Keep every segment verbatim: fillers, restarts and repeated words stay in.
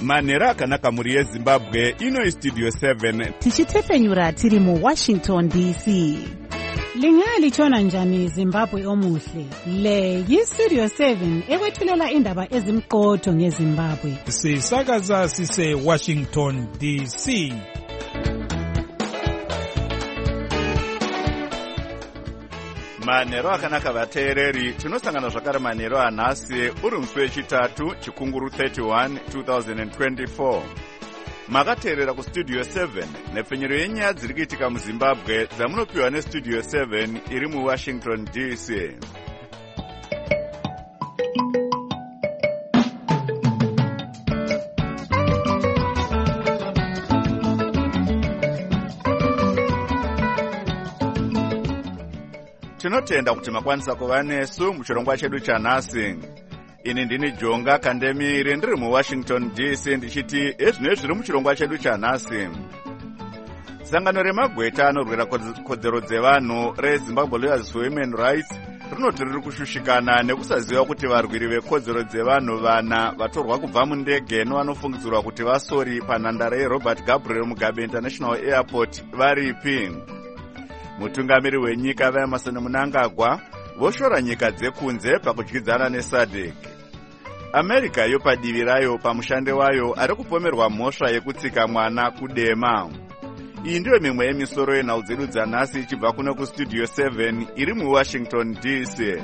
Manhero akanaka muri yeZimbabwe, ino Studio seven. Tichitefenyura tiri mu Washington D C. Lingalitshona njani Zimbabwe omuhle? Le yi-Studio seven ekwethulela indaba ezimqotho ngeZimbabwe. Sisakaza sise Washington D C. Manhero akanaka vateereri, tinosangana zvakare manhero anhasi uri musi wechitatu chikunguru thirty-one twenty twenty-four. Makateerera kuStudio seven nepfenyero yenyaya dziri kuitika muZimbabwe dzamunopiwa neStudio seven iri muWashington D C. Tinotenda kuti makwanisa kuva nesu muchirongwa chedu chanhasi. Ini ndini Jonga Kandemiri ndiri muWashington D C ndichiti ezvino zviri muchirongwa chedu chanhasi. Sangano remagweta anorwira kodzero dzevanhu reZimbabwe Lawyers for Women Rights rinoti riri kushushikana nekusaziva kuti varwiri vekodzero dzevanhu vana vatorwa kubva mundege novanofungidzirwa kuti vasori panhandare yeRobert Gabriel Mugabe International Airport varipi. Mutungamiri wenyika vaEmerson Mnangagwa voshora nyika dzekunze pakudyidzana neSADC. America yopa divi rayo pamushande wayo ari kupomerwa mhosva yekutsika mwana kudema. Iyi ndiyo mimwe yemisoro yenhau dzedu dzanhasi ichibva kuno kuStudio seven iri muWashington D C.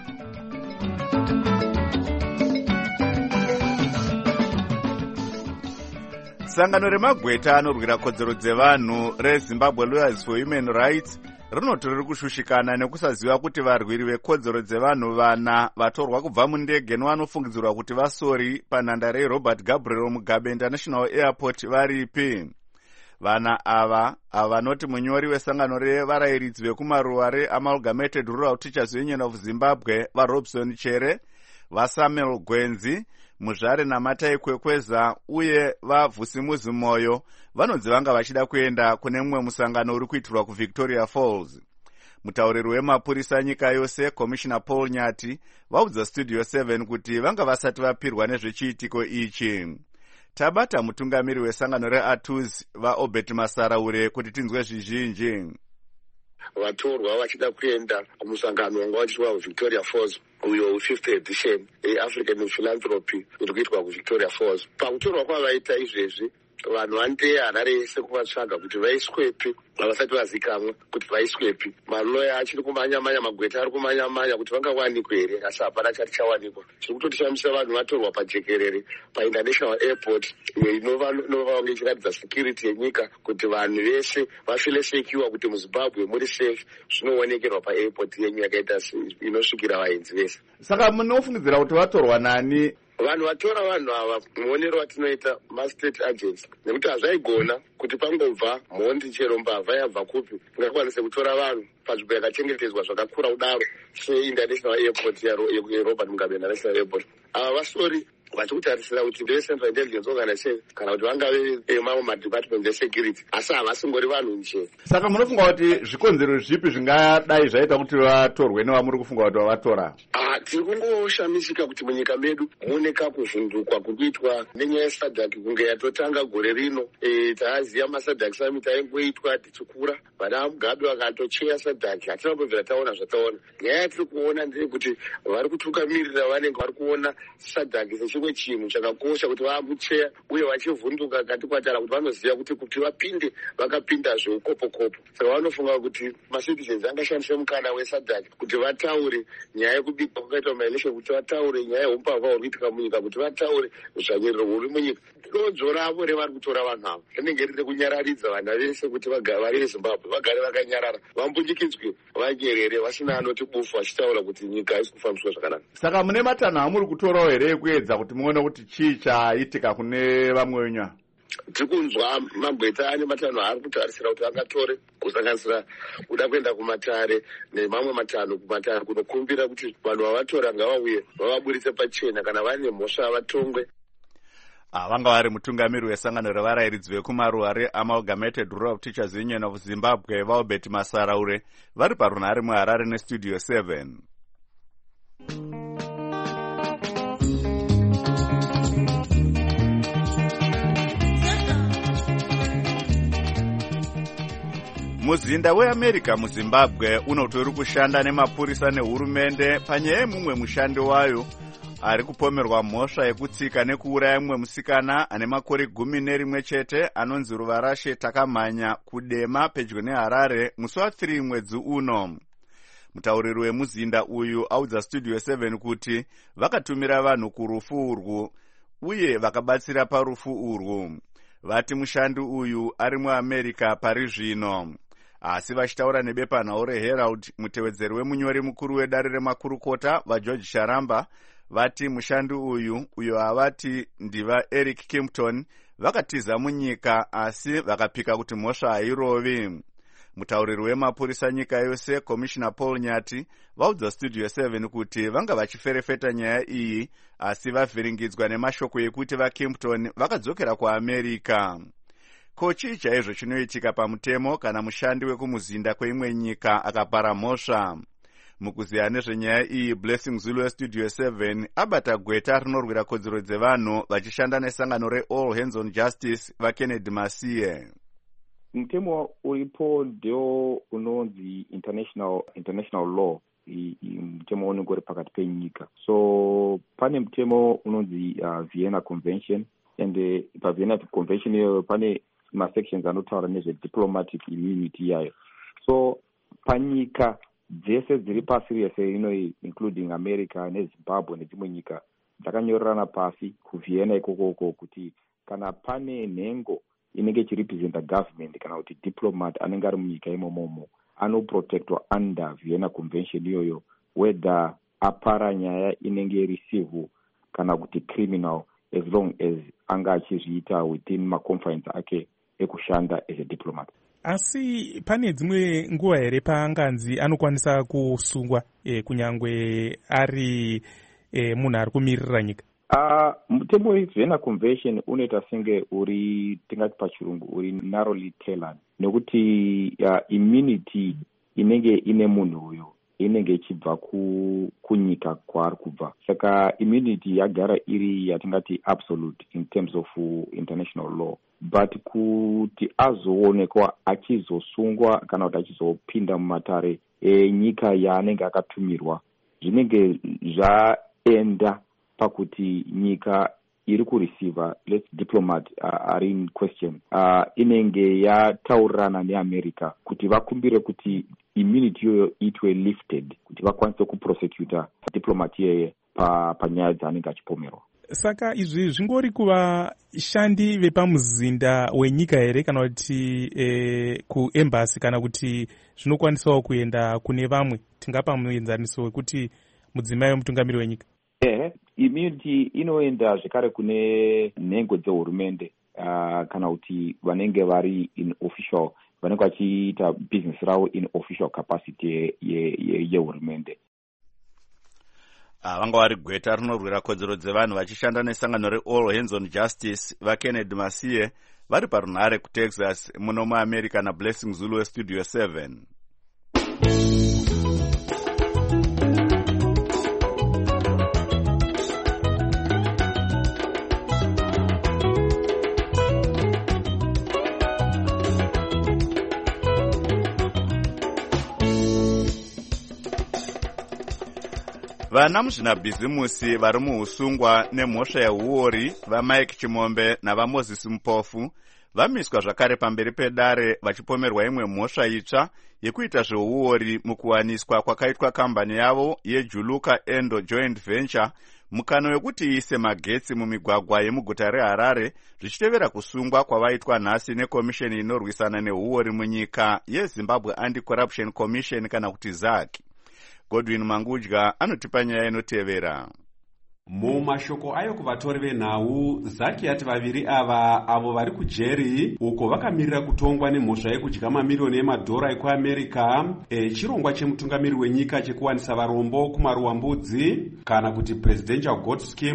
Sangano remagweta anorwira kodzero dzevanhu reZimbabwe Lawyers for Women Rights rinoti riri kushushikana nekusaziva kuti varwiri vekodzero dzevanhu vana vatorwa kubva mundege novanofungidzirwa kuti vasori panhandare yeRobert Gabriel Mugabe International Airport varipi. Vana ava avanoti munyori wesangano revarayiridzi vekumaruwa reAmalgamated Rural Teachers Union of Zimbabwe vaRobson Chere, vaSamuel Gwenzi, Muzvare naMatai Kwekweza uye vaVhusimuzi Moyo vanonzi vanga vachida kuenda kune mumwe musangano uri kuitirwa kuVictoria Falls. Mutauriri wemapurisa nyika yose Commissioner Paul Nyati vaudza Studio seven kuti vanga vasati vapirwa nezvechiitiko ichi. Tabata mutungamiri wesangano reATUS vaObert Masaraure kuti tinzwe zvizhinji. Vatorwa vachida kuenda kumusangano wanga wachiitwa kuVictoria Falls uyo fifth edition yeAfrican Philanthropy iri kuitwa kuVictoria Falls. Pakutorwa kwavaita izvezvi vanhu vandeya harare yese kuvatsvaga kuti vaiswepi havasati vazikamwa kuti vaiswepi. Maloya achiri kumanya-manya, magweta ari kumanya-manya kuti vangawanikwe here, asi hapana chati chawanikwa. Chiri kutotishamisa vanhu vatorwa pajekerere paInternational Airport inova kunge ichiratidza security yenyika kuti vanhu vese vafile secure kuti muZimbabwe muri safe zvinoonekerwa paairport yenyu yakaita inosvikira vaenzi vese. Saka munofungidzira kuti vatorwa nani? Vanhu vatora vanhu ava muonero watinoita ma-state agents nekuti hazvaigona kuti pangobva mhondi chero mbavha yabva kupi ingakwanise kutora vanhu panzvimbo yakachengetedzwa zvakakura kudaro seInternational Airport yeRobert Mugabe International Airport. Ava vasori vachikutarisira kuti ndeve-Central Intelligence Organization kana kuti vangave emamwe madepartment esecurity, asi havasingori vanhu nje. Saka munofunga kuti zvikonzero zvipi zvingadai zvaita kuti vatorwe nevamuri kufunga kuti vavatora? Ah, tiri kungoshamisika kuti munyika medu mune kakuvhundukwa kukuitwa nenyaya yeSADC kunge yatotanga gore rino. E, taaziya maSADC summit aingoitwa tichikura, vana Mugabe vakatocheya SADC, hatina kubvira taona zvataona. Nyaya yatiri kuona ndeyekuti vari kutungamirira vanenge vari kuona SADC sechimwe chinhu chakakosha kuti vaamucheya uye vachivhunduka kati kwatara kuti vanoziva kuti kuti vapinde vakapinda zveukopo-kopo. Saka vanofunga kuti macitizens angashandise mukana weSADC kuti vataure nyaya yekubikwa kwakaitwa maelection, kuti vataure nyaya yeumbavha huri kuitika munyika, kuti vataure zvanyerero huri munyika. Rodzo ravo revari kutora vanhu ava rinenge riri kunyararidza vana vese kuti vari veZimbabwe vagare vakanyarara, vambunyikidzwe, vanyerere, vasina anoti bufu vachitaura kuti nyika haisi kufambiswa zvakanaka. Saka mune matanho amuri kutorawo here ekuedza kuti muone kuti chii chaitika kune vamwe venyu? Tiri kunzwa magweta ane matanho ari kutarisira kuti angatore, kusanganisira kuda kuenda kumatare nemamwe matanho kumatare kunokumbira kuti vanhu vavatora ngavauye vavaburitse pachena kana vane mhosva vatongwe. Vanga vari mutungamiri wesangano revarayiridzi vekumaruwa reAmalgamated Rural Teachers Union of Zimbabwe vaObert Masaraure vari parunhare muHarare neStudio seven. muzinda weamerica muzimbabwe unotori kushanda nemapurisa nehurumende panyaya yemumwe mushandi wayo ari kupomerwa mhosva yekutsika nekuuraya mumwe musikana ane makore gumi nerimwe chete anonzi Ruvarashe Takamhanya kudema pedyo neHarare musi wathiri mwedzi uno. Mutauriri wemuzinda uyu audza Studio seven kuti vakatumira vanhu kurufu urwu uye vakabatsira parufu urwu. Vati mushandi uyu ari muAmerica pari zvino. Asi vachitaura nebepanhau reHerald, mutevedzeri wemunyori mukuru wedare remakurukota vaGeorge Sharamba vati mushandi uyu uyo havati ndiva Eric Kimpton vakatiza munyika asi vakapika kuti mhosva hairovi. Mutauriri wemapurisa nyika yose Commissioner Paul Nyati vaudza Studio seven kuti vanga vachiferefeta nyaya iyi asi vavhiringidzwa nemashoko ekuti vaKimpton vakadzokera kuAmerica. Ko chii chaizvo chinoitika pamutemo kana mushandi wekumuzinda kweimwe nyika akapara mhosva? Mukuziya nezvenyaya iyi, Blessing Zulu weStudio seven abata gweta rinorwira kodzero dzevanhu vachishanda nesangano reAll Hands on Justice vaKennedy Masiye. Mutemo uripo ndio unonzi international international law, mutemo unenge uri pakati penyika. So pane mutemo unonzi uh, Vienna Convention, and uh, pa Vienna Convention iyoyo pane masections anotaura nezvediplomatic immunity yayo. So panyika dzese dziri pasi rese ino, including America neZimbabwe nedzimwe nyika, dzakanyorerana pasi kuVienna ikoko kuti kana pane nhengo inenge ichirepresenta government kana kuti diplomat anenge ari munyika imomomo anoprotectwa under Vienna Convention iyoyo, whether apara nyaya inenge receive kana kuti criminal, as long as anga achizviita within maconfines ake ekushanda as a diplomat. Asi pane dzimwe nguva here paanganzi anokwanisa kusungwa e, kunyangwe ari e, munhu ari kumirira nyika? Uh, mutemo weVienna Convention unoita senge uri, tingati pachirungu, uri narrowly tailored, nekuti uh, immunity inenge ine munhu uyo inenge ichibva ku, kunyika kwaari kubva. Saka immunity yagara iri yatingati absolute in terms of uh, international law. But kuti azoonekwa achizosungwa kana kuti achizopinda mumatare enyika yaanenge akatumirwa, zvinenge zvaenda pakuti nyika iri kureceiva, let's diplomat uh, are in question, uh, inenge yataurirana neAmerica kuti vakumbire kuti immunity yoyo itwe lifted kuti vakwanise kuprosecuta diplomat yeye pa panyaya dzaanenge achipomerwa. Saka izvi zvingori kuva shandi vepamuzinda wenyika here kana kuti e, kuembassy kana kuti zvinokwanisawo kuenda kune vamwe, tingapa muenzaniso wekuti mudzimai wemutungamiri wenyika? Ehe, immunity inoenda zvekare kune nhengo dzehurumende, uh, kana kuti vanenge vari in official, vanenge vachiita business ravo in official capacity yehurumende. Ye, ye Uh, vanga vari gweta rinorwira kodzero dzevanhu vachishanda nesangano reAll Hands on Justice vaKennedy Masiye vari parunhare kuTexas muno muAmerica naBlessing Zulu weStudio seven. Vana muzvinabhizimusi vari muusungwa nemhosva yeuori vaMike Chimombe navaMoses Mupofu vamiswa zvakare pamberi pedare vachipomerwa imwe mhosva itsva yekuita zveuori mukuwaniswa kwakaitwa kambani yavo yeJuluka Endo Joint Venture mukano wekuti iise magetsi mumigwagwa yemuguta reHarare, zvichitevera kusungwa kwavaitwa nhasi nekomisheni inorwisana neuori munyika yeZimbabwe Anti-Corruption Commission kana kuti zaki. Godwin Mangudya anotipa nyaya inotevera. Mumashoko ayo kuvatori venhau, Zaki yati vaviri ava avo vari kujeri uko vakamirira kutongwa nemhosva yekudya mamirioni emadhora ekuAmerica, e, chirongwa chemutungamiri wenyika chekuwanisa varombo kumaruwa mbudzi kana kuti presidential goat scheme,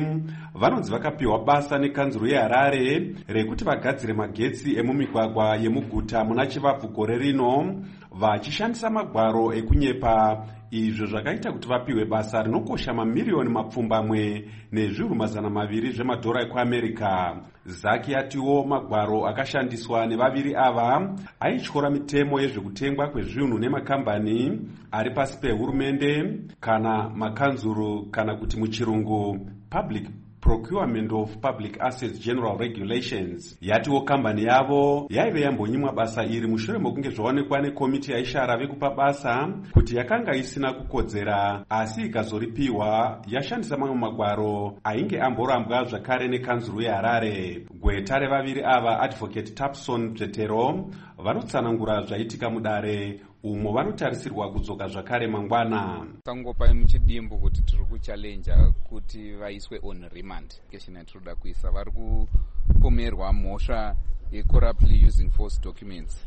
vanonzi vakapiwa basa nekanzuro yeHarare rekuti vagadzire magetsi emumigwagwa yemuguta muna chivabvu gore rino vachishandisa magwaro ekunyepa. Izvo zvakaita kuti vapiwe basa rinokosha mamiriyoni mapfumbamwe nezviuru mazana maviri zvemadhora ekuAmerica. Zaki atiwo magwaro akashandiswa nevaviri ava aityora mitemo yezvekutengwa kwezvinhu nemakambani ari pasi pehurumende kana makanzuru kana kuti muchirungu Public Procurement of Public Assets General Regulations. Yatiwo kambani yavo yaive yambonyimwa basa iri mushure mokunge zvaonekwa nekomiti yaishara vekupa basa kuti yakanga isina kukodzera, asi ikazoripiwa yashandisa mamwe magwaro ainge amborambwa zvakare nekanzuru yeHarare. Gweta revaviri ava Advocate Tapson Bzetero vanotsanangura zvaitika mudare umo vanotarisirwa kudzoka zvakare mangwana. Tangopa muchidimbu kuti tiri kuchallenja kuti vaiswe on remand. Keshina tinoda kuisa vari kupomerwa mhosva yecorruptly using false documents.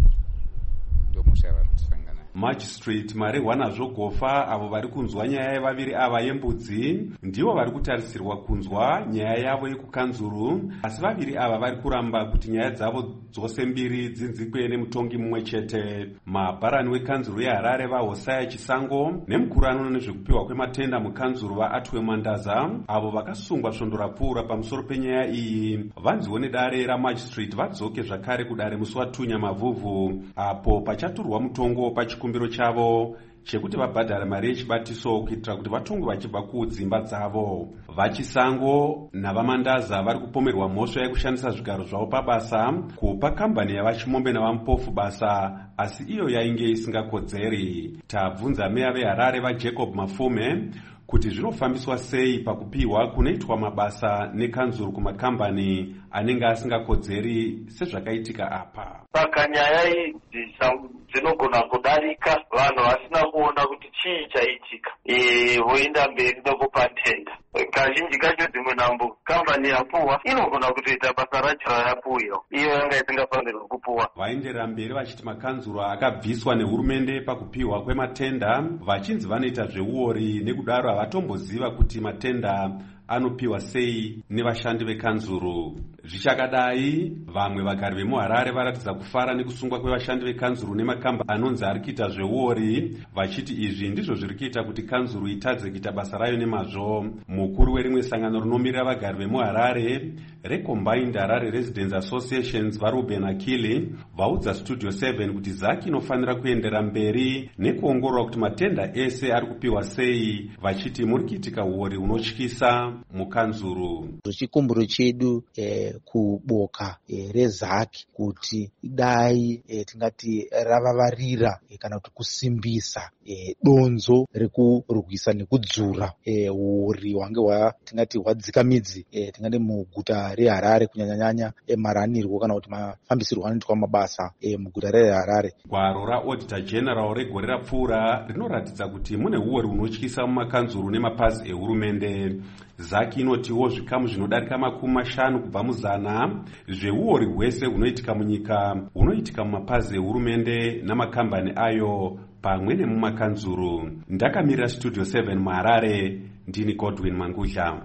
Ndo mhosva yavari kusangana. Magistrate Marihwana Zvogofa avo vari kunzwa nyaya yevaviri ava yembudzi ndivo vari kutarisirwa kunzwa nyaya yavo yekukanzuru, asi vaviri ava vari kuramba kuti nyaya dzavo dzose mbiri dzinzikwe nemutongi mumwe chete. Mabharani wekanzuru yeHarare vaHosea Chisango nemukuru anoona nezvekupiwa kwematenda mukanzuru vaAtwe Mandaza avo vakasungwa svondo rapfuura pamusoro penyaya iyi vanziwo nedare ramagistrate vadzoke zvakare kudare musi watwo Nyamavhuvhu apo pachaturwa mutongo pachikumbiro chavo chekuti vabhadhara mari yechibatiso kuitira kuti vatongwe vachibva kudzimba dzavo. VaChisango navaMandaza vari kupomerwa mhosva yekushandisa zvigaro zvavo pabasa kupa kambani yavaChimombe navaMupofu basa, asi iyo yainge isingakodzeri. Tabvunza meya veHarare vaJacob Mafume kuti zvinofambiswa sei pakupiwa kunoitwa mabasa nekanzuru kumakambani anenge asingakodzeri sezvakaitika apa. Saka nyaya idzi dzinogona kudarika vanhu vasina kuona kuti chii chaitika voenda mberi nekupa tenda. Kazhinji kacho dzimwe nambo kambani yapuwa inogona kutoita basa racho rayapuwa iyo yanga isingafanirwi kupuwa. Vaenderera mberi vachiti makanzuru akabviswa nehurumende pakupiwa kwematenda vachinzi vanoita zveuori, nekudaro havatomboziva kuti matenda anopiwa sei nevashandi vekanzuru. Zvichakadai, vamwe vagari vemuHarare varatidza kufara nekusungwa kwevashandi vekanzuru nemakamba anonzi ari kuita zveuori, vachiti izvi ndizvo zviri kuita kuti kanzuru itadze kuita basa rayo nemazvo. Mukuru werimwe sangano rinomirira vagari vemuHarare reCombined Harare Residents Associations vaRuben Akili vaudza Studio seven kuti Zaki inofanira kuendera mberi nekuongorora kuti matenda ese ari kupiwa sei, vachiti muri kuitika uori unotyisa mukanzuru. Chikumbiro chedu eh, kuboka eh, reZaki kuti dai eh, tingati ravavarira eh, kana kuti kusimbisa eh, donzo rekurwisa nekudzura eh, uri wange wa tingati hwadzika midzi eh, tingati muguta reHarare kunyanyanya eh, maranirwo kana kuti mafambisirwo anoitwa mabasa eh, muguta reHarare. Gwaro raAuditor General regore rapfuura rinoratidza kuti mune uori unotyisa mumakanzuru nemapazi ehurumende. Zaki inotiwo zvikamu zvinodarika makumi mashanu kubva muzana zveuori hwese hunoitika munyika hunoitika mumapazi ehurumende namakambani ayo pamwe nemumakanzuru. Ndakamirira Studio seven muHarare, ndini Godwin Mangudla.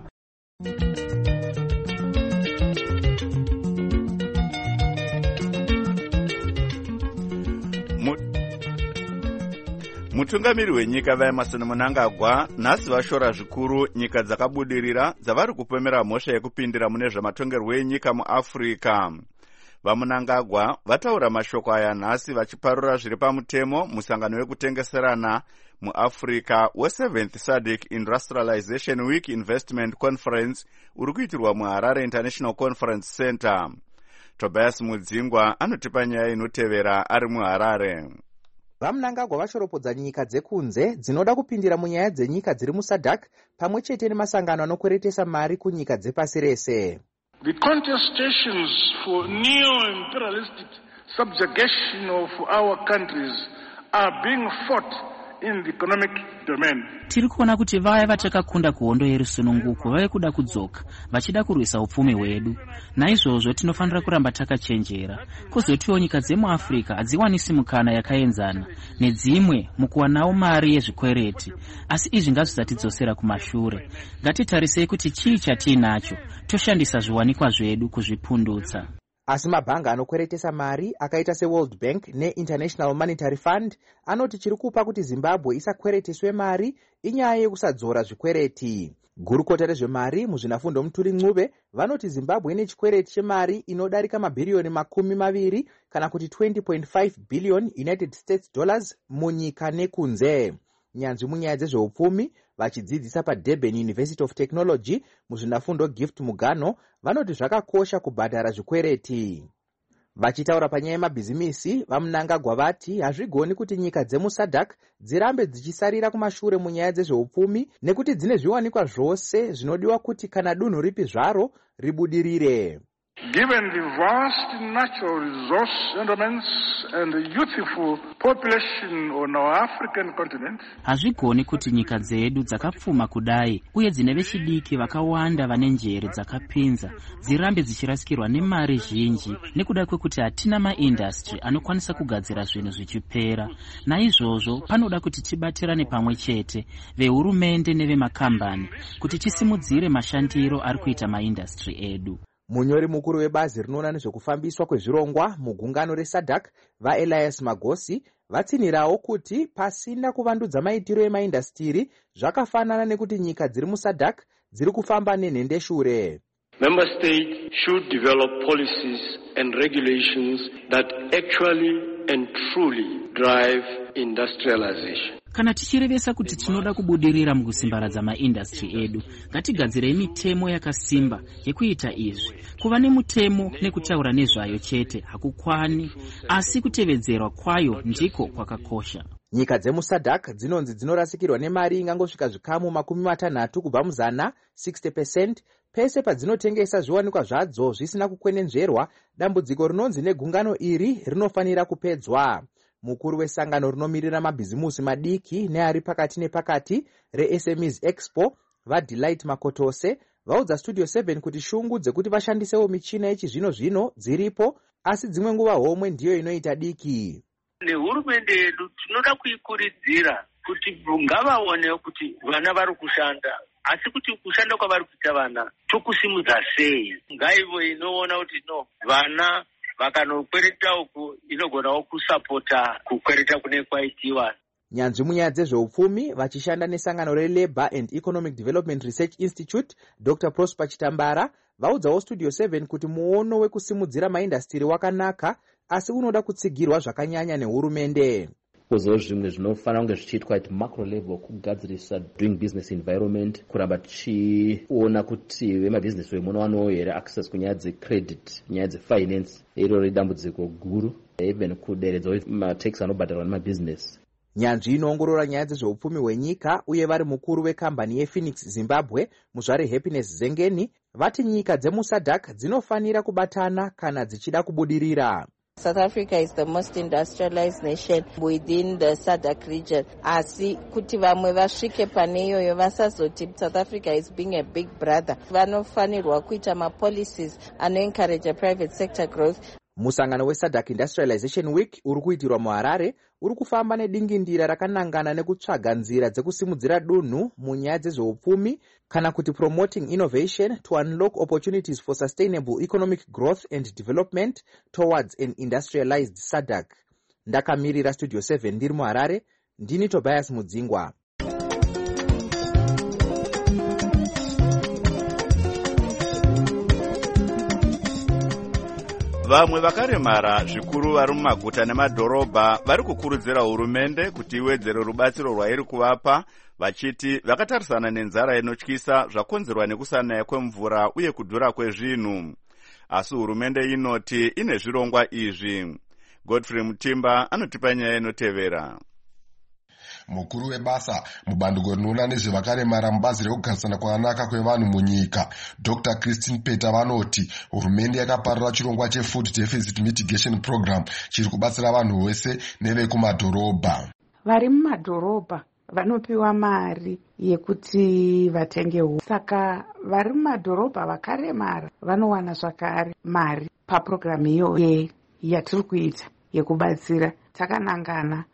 Mutungamiri wenyika vaEmmerson Mnangagwa nhasi vashora zvikuru nyika dzakabudirira dzavari kupemera mhosva yekupindira mune zvamatongerwo enyika muAfrica. VaMnangagwa vataura mashoko aya nhasi vachiparura zviri pamutemo musangano wekutengeserana muAfrica weseventh S A D C Industrialization Week Investment Conference uri kuitirwa muHarare International Conference Center. Tobias Mudzingwa anotipa nyaya inotevera ari muHarare. VaMnangagwa vashoropodza nyika dzekunze dzinoda kupindira munyaya dzenyika dziri muS A D C pamwe chete nemasangano anokweretesa mari kunyika dzepasi rese. The contestations for neo-imperialistic subjugation of our countries are being fought in the economic domain. Tiri kuona kuti vaya vatakakunda kuhondo yerusununguko vave kuda kudzoka vachida kurwisa upfumi hwedu. Naizvozvo tinofanira kuramba takachenjera. Kwozotiwo nyika dzemuAfrica hadziwanisi mukana yakaenzana nedzimwe mukuwanawo mari yezvikwereti, asi izvi ngazvisatidzosera kumashure. Ngatitarisei kuti chii chatiinacho toshandisa zviwanikwa zvedu kuzvipundutsa. Asi mabhanga anokweretesa mari akaita seWorld Bank neInternational Monetary Fund anoti chiri kupa kuti Zimbabwe isakwereteswe mari inyaya yekusadzora zvikwereti. Gurukota rezvemari muzvinafundo Muturi Ncube vanoti Zimbabwe ine chikwereti chemari inodarika mabhiriyoni makumi maviri kana kuti twenty point five billion United States dollars munyika nekunze. Nyanzvi munyaya dzezveupfumi vachidzidzisa paDurban University of Technology muzvinafundo Gift Mugano vanoti zvakakosha kubhadhara zvikwereti. Vachitaura panyaya yemabhizimisi, vaMnangagwa vati hazvigoni kuti nyika dzemuSADC dzirambe dzichisarira kumashure munyaya dzezveupfumi nekuti dzine zviwanikwa zvose zvinodiwa kuti kana dunhu ripi zvaro ribudirire. Given the vast natural resource endowments and the youthful population on our African continent, hazvigoni kuti nyika dzedu dzakapfuma kudai uye dzine vechidiki vakawanda vane njere dzakapinza dzirambe dzichirasikirwa nemari zhinji nekuda kwekuti hatina maindastry anokwanisa kugadzira zvinhu zvichipera. Naizvozvo panoda kuti tibatirane pamwe chete vehurumende nevemakambani kuti tisimudzire mashandiro ari kuita maindastry edu. Munyori mukuru webazi rinoona nezvekufambiswa kwezvirongwa mugungano reSADC vaElias Magosi vatsinirawo kuti pasina kuvandudza maitiro emaindastiri zvakafanana nekuti nyika dziri muSADC dziri kufamba nenhendeshure. Member states should develop policies and regulations that actually and truly drive industrialization. Kana tichirevesa kuti tinoda kubudirira mukusimbaradza maindastry edu, ngatigadzirei mitemo yakasimba yekuita izvi. Kuva nemutemo nekutaura nezvayo chete hakukwani, asi kutevedzerwa kwayo ndiko kwakakosha. Nyika dzemuSADC dzinonzi dzinorasikirwa nemari ingangosvika zvikamu makumi matanhatu kubva muzana sixty percent pese padzinotengesa zviwanikwa zvadzo zvisina kukwenenzverwa. Dambudziko rinonzi negungano iri rinofanira kupedzwa. Mukuru wesangano rinomirira mabhizimusi madiki neari pakati nepakati reS M Es Expo vaDelight Makotose vaudza Studio seven kuti shungu dzekuti vashandisewo michina yechizvino zvino dziripo, asi dzimwe nguva homwe ndiyo inoita diki. Nehurumende yedu tinoda kuikurudzira kuti ngavaone kuti vana vari kushanda, asi kuti kushanda kwavari kuita vana tokusimudza sei. Ngaivo inoona kuti no vana vakanokwereta uku inogonawo kusapota kukwereta kune kwaitiwa. Nyanzvi munyaya dzezveupfumi vachishanda nesangano reLabour and Economic Development Research Institute Doctor Prosper Chitambara vaudzawo Studio seven kuti muono wekusimudzira maindastiri wakanaka, asi unoda kutsigirwa zvakanyanya nehurumende. Kuzowo zvimwe zvinofanira kunge zvichiitwa at macro level kugadzirisa doing business environment, kuramba tichiona kuti vemabhizinesi vemuno wanowo here access kunyaya dzecredit, nyaya dzefinance. Iro idambudziko guru, even kuderedzawo matax anobhadharwa nemabhizinesi. Nyanzvi inoongorora nyaya dzezveupfumi hwenyika uye vari mukuru wekambani yePhoenix Zimbabwe muzvare Happiness Zengeni vati nyika dzemuSADC dzinofanira kubatana kana dzichida kubudirira. South Africa is the most industrialized nation within the SADC region. Asi kuti vamwe vasvike pane iyoyo vasazoti South Africa is being a big brother. Vanofanirwa kuita ma-policies ano-encourage a private sector growth. Musangano weSADC Industrialization Week uri kuitirwa muHarare uri kufamba nedingindira rakanangana nekutsvaga nzira dzekusimudzira dunhu munyaya dzezveupfumi kana kuti promoting innovation to unlock opportunities for sustainable economic growth and development towards an industrialized SADC. Ndakamirira Studio seven ndiri muHarare, ndini Tobias Mudzingwa. Vamwe vakaremara zvikuru vari mumaguta nemadhorobha vari kukurudzira hurumende kuti iwedzere rubatsiro rwairi kuvapa, vachiti vakatarisana nenzara inotyisa zvakonzerwa nekusanaya kwemvura uye kudhura kwezvinhu. Asi hurumende inoti ine zvirongwa izvi. Godfrey Mutimba anotipa nyaya inotevera. Mukuru webasa mubandiko rinoona nezvevakaremara mubazi rekugarisana kwakanaka kwevanhu munyika Doctor Christine Peter vanoti hurumende yakaparura chirongwa chefood deficit mitigation program chiri kubatsira vanhu vese nevekumadhorobha. Vari mumadhorobha vanopiwa mari yekuti vatenge huni. Saka vari mumadhorobha vakaremara vanowana zvakare mari papurogiramu iyoyo yatiri kuita yekubatsira. Takanangana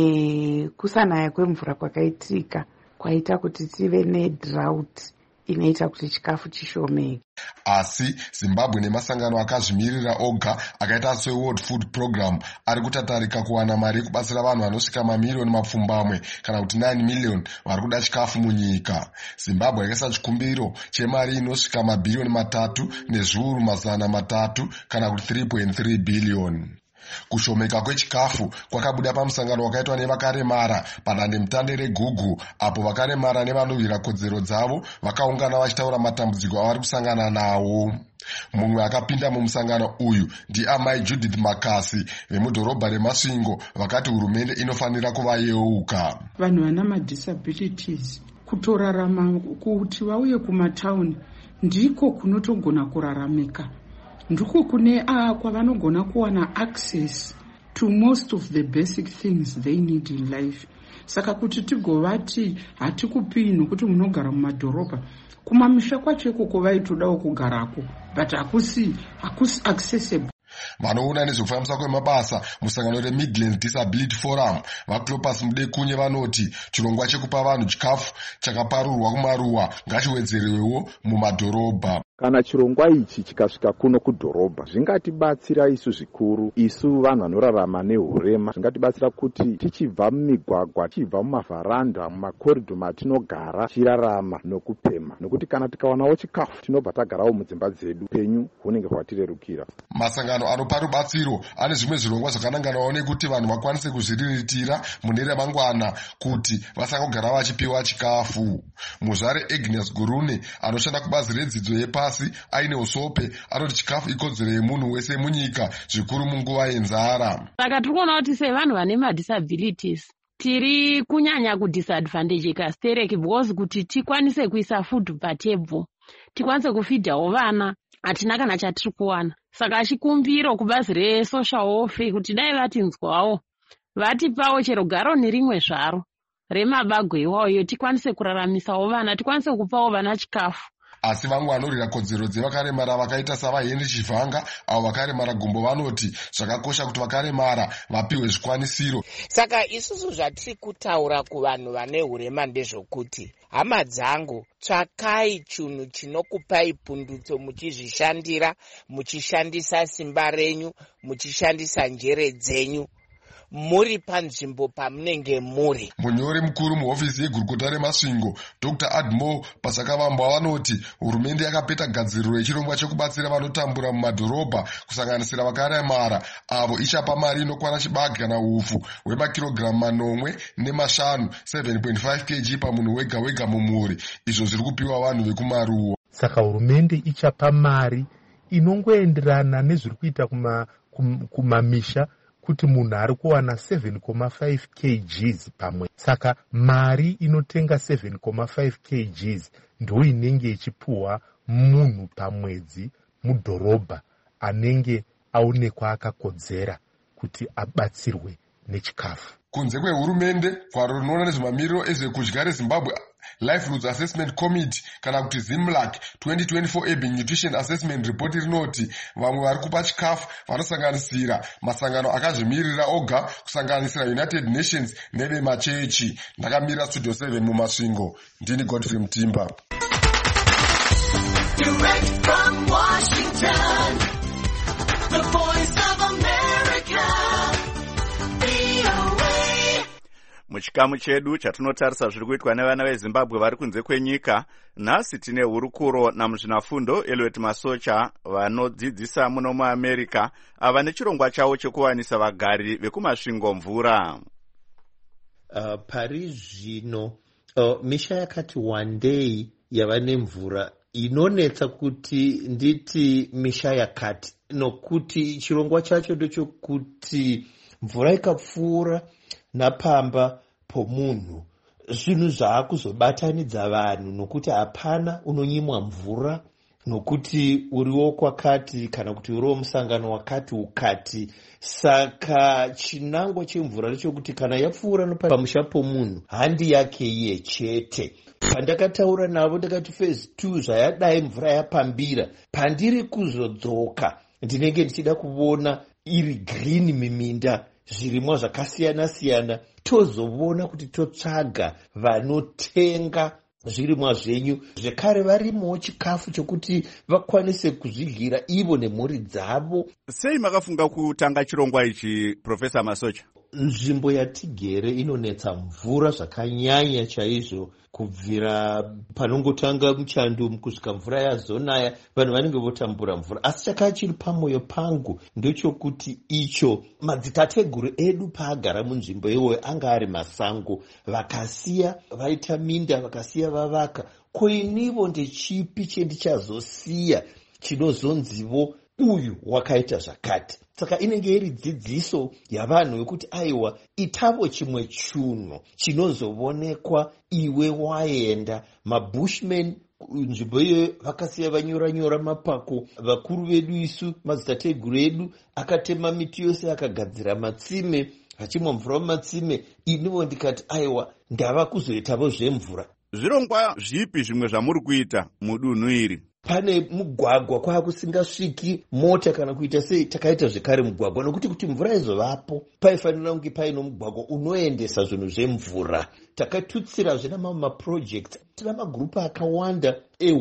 nekusanaya kwemvura kwakaitika kwaita kuti tive nedrought inoita kuti chikafu chishomeke. Asi Zimbabwe nemasangano akazvimirira oga akaita seWorld Food Program ari kutatarika kuwana mari yekubatsira vanhu vanosvika mamiliyoni mapfumbamwe kana kuti nine million vari kuda chikafu munyika. Zimbabwe yakaisa chikumbiro chemari inosvika mabhiriyoni matatu nezviuru mazana matatu kana kuti three point three billion. Kushomeka kwechikafu kwakabuda pamusangano wakaitwa nevakaremara padandemutande reGugu, apo vakaremara nevanovira kodzero dzavo vakaungana vachitaura matambudziko avari kusangana nawo. Mumwe akapinda mumusangano uyu ndiamai Judith Makasi vemudhorobha reMasvingo vakati hurumende inofanira kuvayeuka. Vanhu vana madisabilities kutorarama kuti vauye kumatauni ndiko kunotogona kuraramika, ndiko kune a kwavanogona kuwana access to most of the basic things they need in life. Saka kuti tigovati hatikupi nokuti munogara mumadhorobha, kumamisha kwacho ikoko vaitodawo kugarako but hakusi hakusi accessible. Vanoona nezvekufambisa kwemabasa musangano reMidlands Disability Forum vaClopas Mudekunye vanoti chirongwa chekupa vanhu chikafu chakaparurwa kumaruwa ngachiwedzerewewo mumadhorobha. Kana chirongwa ichi chikasvika kuno kudhorobha zvingatibatsira isu zvikuru, isu vanhu vanorarama nehurema. Zvingatibatsira kuti tichibva mumigwagwa, tichibva mumavharanda, mumakoridho matinogara tichirarama nokupema, nokuti kana tikawanawo chikafu tinobva tagarawo mudzimba dzedu, penyu hunenge hwatirerukira. Masangano anopa rubatsiro ane zvimwe zvirongwa zvakananganawo nekuti vanhu vakwanise kuzviriritira mune ramangwana kuti vasangogara vachipiwa chikafu. Muzvare Agnes Gurune anoshanda kubazi redzidzo yepa aine usope anoti chikafu ikodzero yemunhu wese munyika, zvikuru munguva yenzara. Saka tirikuona kuti sevanhu vane madisabilities tiri kunyanya kudisadvantageka stereki because kuti tikwanise kuisa food patable, tikwanise kufidhawo vana, hatina kana chatiri kuwana. Saka chikumbiro kubazi resocial welfare kuti dai vatinzwawo vatipawo chero garoni rimwe zvaro remabagwe iwayo tikwanise kuraramisawo vana, tikwanise kupawo vana chikafu. Asi vamwe vanorira kodzero dzevakaremara vakaita savaHenry Chivhanga avo vakaremara gumbo vanoti zvakakosha kuti vakaremara vapiwe zvikwanisiro. Saka isusu zvatiri kutaura kuvanhu vane hurema ndezvokuti hama dzangu, tsvakai chinhu chinokupai pundutso muchizvishandira, muchishandisa simba renyu, muchishandisa njere dzenyu, muri panzvimbo pamunenge muri. Munyori mukuru muhofisi yegurukota reMasvingo Doctor Admo Pasakavambwa vanoti hurumende yakapeta gadziriro yechirongwa chekubatsira vanotambura mumadhorobha kusanganisira vakaremara avo ichapa mari inokwana chibage kana ufu hwemakirogiramu manomwe nemashanu seven point five kilograms pamunhu wega wega mumhuri, izvo zviri kupiwa vanhu vekumaruwa. Saka hurumende ichapa mari inongoenderana nezviri kuita kuma, kum, kumamisha kuti munhu ari kuwana seven point five kilograms pamwe. Saka mari inotenga seven point five kilograms ndo inenge ichipuwa munhu pamwedzi mudhorobha anenge aonekwa akakodzera kuti abatsirwe nechikafu. Kunze kwehurumende, gwaro rinoona nezvemamiriro ezvekudya reZimbabwe Livelihoods Assessment Committee kana kuti ZIMLAC twenty twenty-four Urban Nutrition Assessment Report rinoti vamwe vari kupa chikafu vanosanganisira masangano akazvimirira oga kusanganisira United Nations nevemachechi. Ndakamira Studio seven muMasvingo, ndini Godfrey Mutimba. Direct from Washington, the voice of America, V O A. Muchikamu chedu chatinotarisa zviri kuitwa nevana veZimbabwe vari kunze kwenyika, nhasi tine hurukuro namuzvinafundo Elliot Masocha vanodzidzisa muno muAmerica ava nechirongwa chavo chekuwanisa vagari vekumasvingo mvura. Uh, pari zvino uh, misha yakati wandei yava nemvura inonetsa kuti nditi misha yakati, nokuti chirongwa chacho ndechokuti mvura ikapfuura napamba pomunhu zvinhu zvaakuzobatanidza vanhu, nokuti hapana unonyimwa mvura nokuti uriwo kwakati kana kuti uriwo musangano wakati ukati. Saka chinangwa chemvura ndechekuti kana yapfuura pamusha pomunhu handi yake iye chete. Pandakataura navo ndakati phase two zvayadai mvura yapambira, pandiri kuzodzoka ndinenge ndichida kuona iri green miminda, zvirimwa zvakasiyana siyana, tozoona kuti totsvaga vanotenga zvirimwa zvenyu, zvekare varimowo chikafu chokuti vakwanise kuzvidyira ivo nemhuri dzavo. Sei makafunga kutanga chirongwa ichi, Professor Masocha? Nzvimbo yatigere inonetsa mvura zvakanyanya chaizvo, kubvira panongotanga muchando kusvika mvura yazonaya vanhu vanenge votambura mvura. Asi chakanga chiri pamwoyo pangu ndechokuti icho madzitateguru edu paagara munzvimbo iyoyo anga ari masango, vakasiya vaita minda, vakasiya vavaka. Koinivo ndechipi chendichazosiya chinozonzivo uyu wakaita zvakati? Saka inenge iri dzidziso yavanhu yokuti aiwa itavo chimwe chunhu chinozovonekwa iwe waenda. Mabushmen nzvimbo iyoyo vakasiya vanyora nyora mapako, vakuru vedu isu madzitateguru edu akatema miti yose akagadzira matsime, vachimwa mvura mumatsime. Inivo ndikati aiwa ndava kuzoitavo zvemvura. Zvirongwa zvipi zvimwe zvamuri kuita mudunhu iri? Pane mugwagwa kwa kusingasviki mota kana kuita sei, takaita zvekare mugwagwa nokuti kuti mvura izovapo paifanira kunge paino mugwagwa unoendesa zvinhu zvemvura. Takatutsira zvina mamwe maprojects, tina magrupu akawanda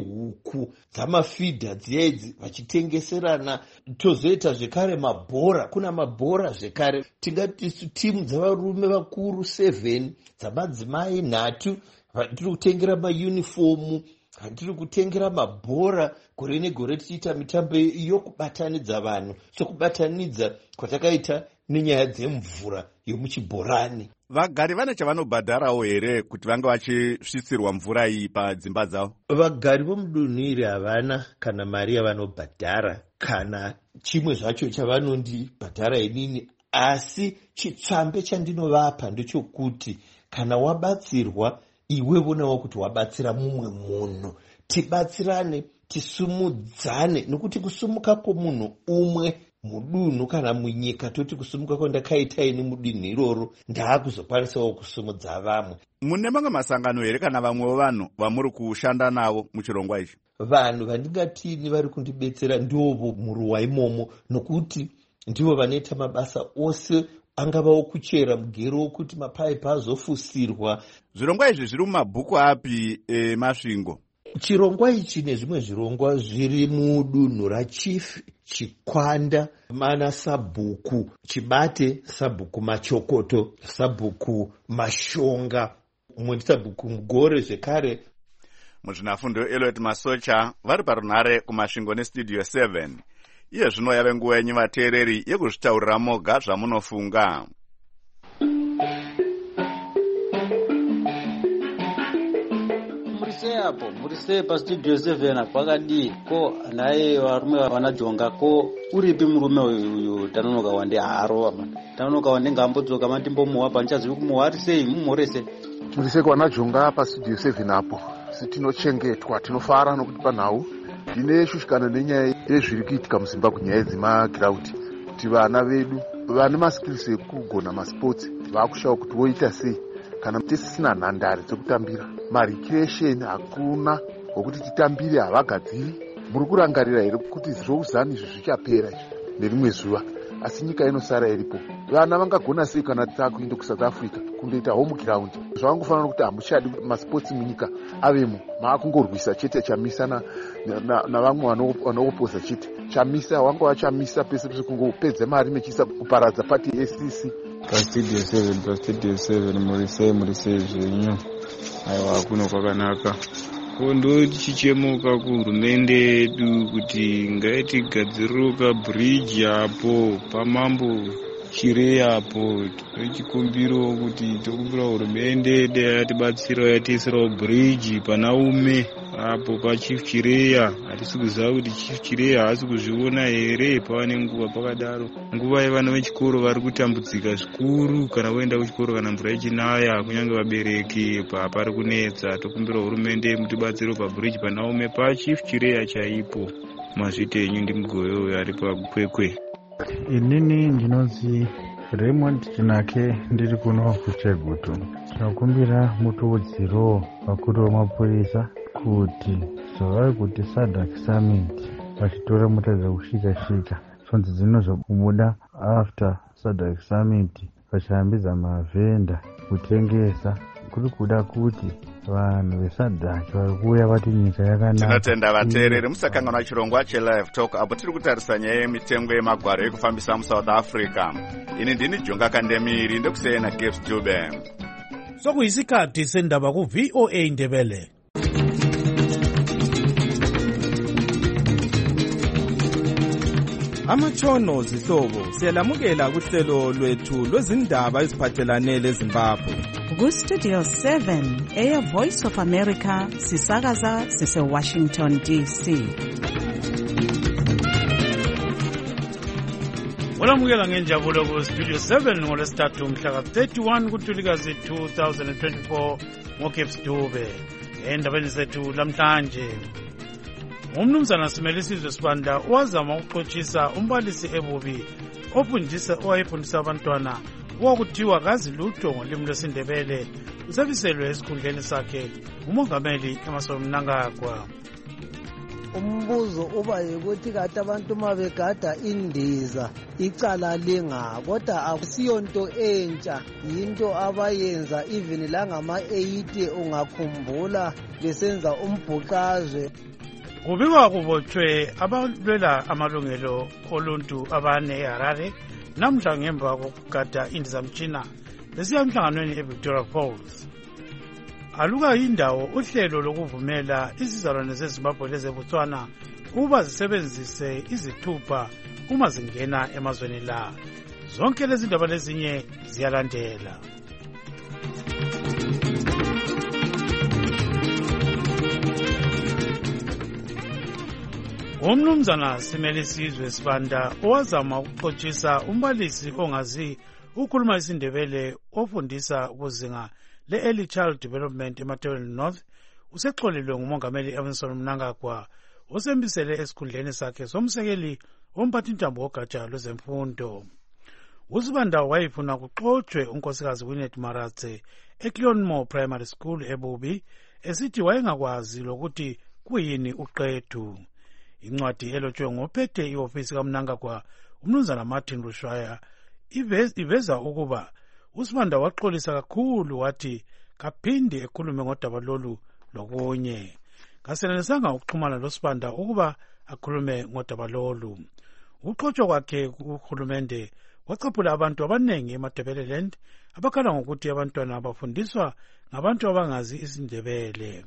ehuku dzamafidha dziedzi vachitengeserana. Tozoita zvekare mabhora, kuna mabhora zvekare. Tingati timu dzavarume vakuru seven, dzamadzimai nhatu, tiri kutengera maunifomu, tiri kutengera mabhora. Gore negore tichiita mitambo yokubatanidza vanhu, sokubatanidza kwatakaita nenyaya dzemvura yomuchibhorani. Vagari vane chavanobhadharawo here kuti vange vachisvitsirwa mvura iyi padzimba dzavo? Vagari vomudunhu iri havana kana mari yavanobhadhara kana chimwe zvacho chavanondibhadhara inini. Asi chitsvambe chandinovapa ndechokuti kana wabatsirwa iwe vonawo kuti wabatsira mumwe munhu. Tibatsirane, tisumudzane, nokuti kusumuka kwomunhu umwe mudunhu kana munyika, toti kusumuka kwandakaita ini mudunhu iroro ndaakuzokwanisawo kusumudza vamwe. Mune mamwe masangano here kana vamwewo vanhu vamuri kushanda navo muchirongwa ichi? Vanhu vandingatini vari kundibetsera ndovo muruwa imomo, nokuti ndivo vanoita mabasa ose angavawo kuchera mugero wokuti mapaipi azofusirwa. Zvirongwa izvi zviri mumabhuku api emasvingo? Chirongwa ichi nezvimwe zvirongwa zviri mudunhu raChief, Chikwanda, mana sabhuku Chibate, sabhuku Machokoto, sabhuku Mashonga, umwe ndisabhuku Mugore zvekare. Muzvinafundo Elliot Masocha vari parunhare kumasvingo nestudio seven. Iye zvino yave nguva yenyu vateereri yekuzvitaurira moga zvamunofunga. Murise apo, murise pastudio seven kwakadii? Ko naye varume vanajonga, ko uripi murume uyu Tanonoka Wande harova man? Tanonoka Wande ngambodzoka mandimbomuwa pandichazivi kumuwa ari sei, mumhorese. Murise kwanajonga pastudio seven apo. Sitinochengetwa, tinofara nokuti panhau ndine shushikana nenyaya yezviri kuitika muZimbabwe, nyaya dzemagiraundi, kuti vana vedu vane maskills ekugona masports vakushawa kuti voita sei kana tisisina nhandare dzekutambira. Marecreation hakuna, wokuti titambire havagadziri. Muri kurangarira here kuti zvouzani izvi zvichapera nerimwe zuva? Asi nyika inosara iripo. Vana vangagona sei kana takuenda kuSouth Africa kundoita home ground? Zvavangofanira kuti hamuchadi masports munyika avemo, maakungorwisa chete chamisa navamwe vanopoza chete chamisa, wangova chamisa pese pese kungopedza mari mechiisa kuparadza pati S C C. Pastudio seven, pastudio seven, murise murise zvenyu. Aiwa, kuno kwakanaka. Kondo tichichemuka kuhurumende yedu kuti ngaiti gadziruka bridge apo pamambo Chireya apo chikumbiro kuti tokumbira hurumende yatibatsira yatiisirawo bridge panaume apo pachief Chireya. Hatisi kuziva kuti chief Chireya haasi kuzviona here pava nenguva pakadaro. Nguva yevana vechikoro vari kutambudzika zvikuru kana voenda kuchikoro kana mvura ichinaya, kunyange vabereki pari kunetsa. Tokumbira hurumende mutibatsire pabridge panaume pachief Chireya chaipo. Mazvitenyu ndimugoyo ari pakwekwe. Inini ndinonzi Raymond Chinake ndiri kuno kuChegutu. Tinokumbira mutuudziro vakuru vemapurisa kuti zvavavi kuti SADC Summit vachitora mota dzekusvika-svika sonzi dzinozobuda after SADC Summit vachihambidza mavhenda kutengesa, kuri kuda kuti vanhu veSADC vari kuuya vati nyika yakanaka. Tinotenda vateereri musakanganwa chirongwa cheLive Talk apo tiri kutarisa nyaya yemitengo yemagwaro ekufambisa muSouth Africa. Ini ndini Jonga Kandemiri ndokusiyana na Gibbs Dube. Sokuyisikhathi sendaba ku V O A Ndebele. Amatshono zihlobo siyalamukela kuhlelo lwethu lwezindaba eziphathelane leZimbabwe. Ku Studio seven eya Voice of America sisakaza sise Washington D C. Olamukela ngenjabulo ku Studio seven ngolwesithathu mhla thirty-one kuNtulikazi two thousand twenty-four ngoKeps Dube. Endabeni zethu lamhlanje, umnumzana Simelisizwe Sibanda wazama ukuxotsisa umbalisi ebubi ofundisa owayefundisa abantwana wakuthiwa kazi lutho ngolimi lwesiNdebele usebiselwe esikhundleni sakhe umongameli Emmerson Mnangagwa. Umbuzo uba yikuthi kade abantu mabegada indiza icala linga, kodwa akusiyonto entsha, yinto abayenza even la ngama eighty ungakhumbula besenza umbhuqazwe. Kubikwa kubotshwe abalwela amalungelo oluntu abane eHarare namhla ngemva kokugada indizamtshina besiya emhlanganweni eVictoria Falls. Aluka indawo uhlelo lokuvumela izizalwane zeZimbabwe lezeBotswana ukuba zisebenzise izithupha uma zingena emazweni la. Zonke lezi ndaba lezinye ziyalandela. Umnumzana Simelisizwe Sibanda owazama ukuxotsisa umbalisi ongazi ukhuluma isiNdebele ofundisa kuzinga le-Early Child Development eMatabele North usexolelwe ngumongameli Emmerson Mnangagwa osembisele esikhundleni sakhe somsekeli womphathintambo wogatsha lwezemfundo. uSibanda wayefuna kuxotshwe unkosikazi Winnet Maratse eCleonmore Primary School ebubi esithi wayengakwazi lokuthi kuyini uqethu. Incwadi elotshwe ngophethe iofisi kaMnangagwa umnumzana Martin Rushwaya iveza ukuba uSibanda waxolisa kakhulu wathi kaphinde ekhulume ngodaba lolu lokunye. Kasenelisanga ukuxhumana loSibanda ukuba akhulume ngodaba lolu. Ukuxotshwa kwakhe kuhulumende wacaphula abantu abanengi eMatabeleland abakhala ngokuthi abantwana abafundiswa ngabantu abangazi isiNdebele.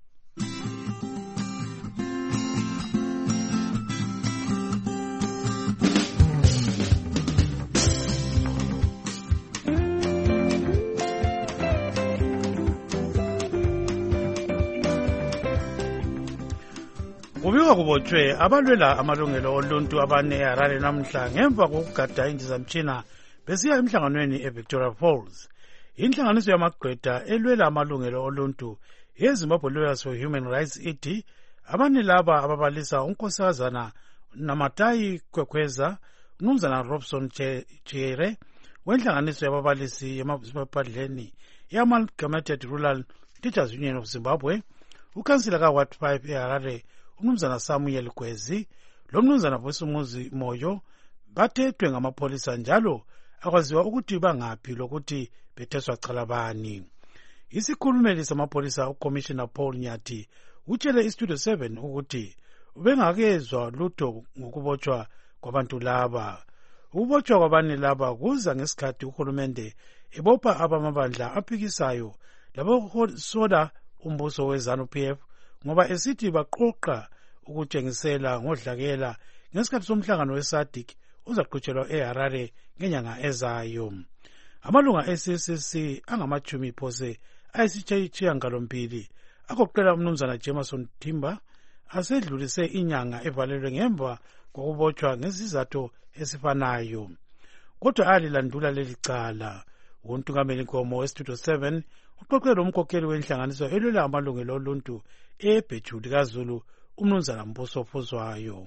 Kubikwa kubotshwe abalwela amalungelo oluntu abane eHarare namhla ngemva kokugada indizamtshina besiya emhlanganweni eVictoria Falls. Inhlanganiso yamagqwetha elwela amalungelo oluntu yeZimbabwe Lawyers for Human Rights ithi abane laba ababalisa unkosazana Namatayi Kwekweza, umnumzana Robson Chere wenhlanganiso yababalisi yemaphandleni ye-Amalgamated Rural Teachers Union of Zimbabwe, ukansila kaWard five eHarare umnumzana Samuel Gwezi lomnumzana Bosumuzi Moyo bathethwe ngamapolisa njalo akwaziwa ukuthi bangaphi lokuthi betheswa cala bani. Isikhulumeli samapolisa uCommissioner Paul Nyathi utshele iStudio seven ukuthi ubengakezwa lutho ngokubotshwa kwabantu laba. Ukubotshwa kwabanye laba kuza ngesikhathi uhulumende ebopha abamabandla aphikisayo labosoda umbuso weZANU P F ngoba esithi baqoqa ukutshengisela ngodlakela ngesikhathi somhlangano weSADC uzaqhutshelwa eHarare ngenyanga ezayo. Amalunga e-C C C angamachumi phose ayisitshiyagalombili agoqela umnumzana Jameson Timber asedlulise inyanga evalelwe ngemva kokubotshwa ngesizathu esifanayo. Kodwa alilandula leli cala. Untungameli Nkomo weStudio seven uxoxele umkhokheli wenhlanganiso elwela amalungelo oluntu eBheju likaZulu umnumzana Mbuso Phuzwayo.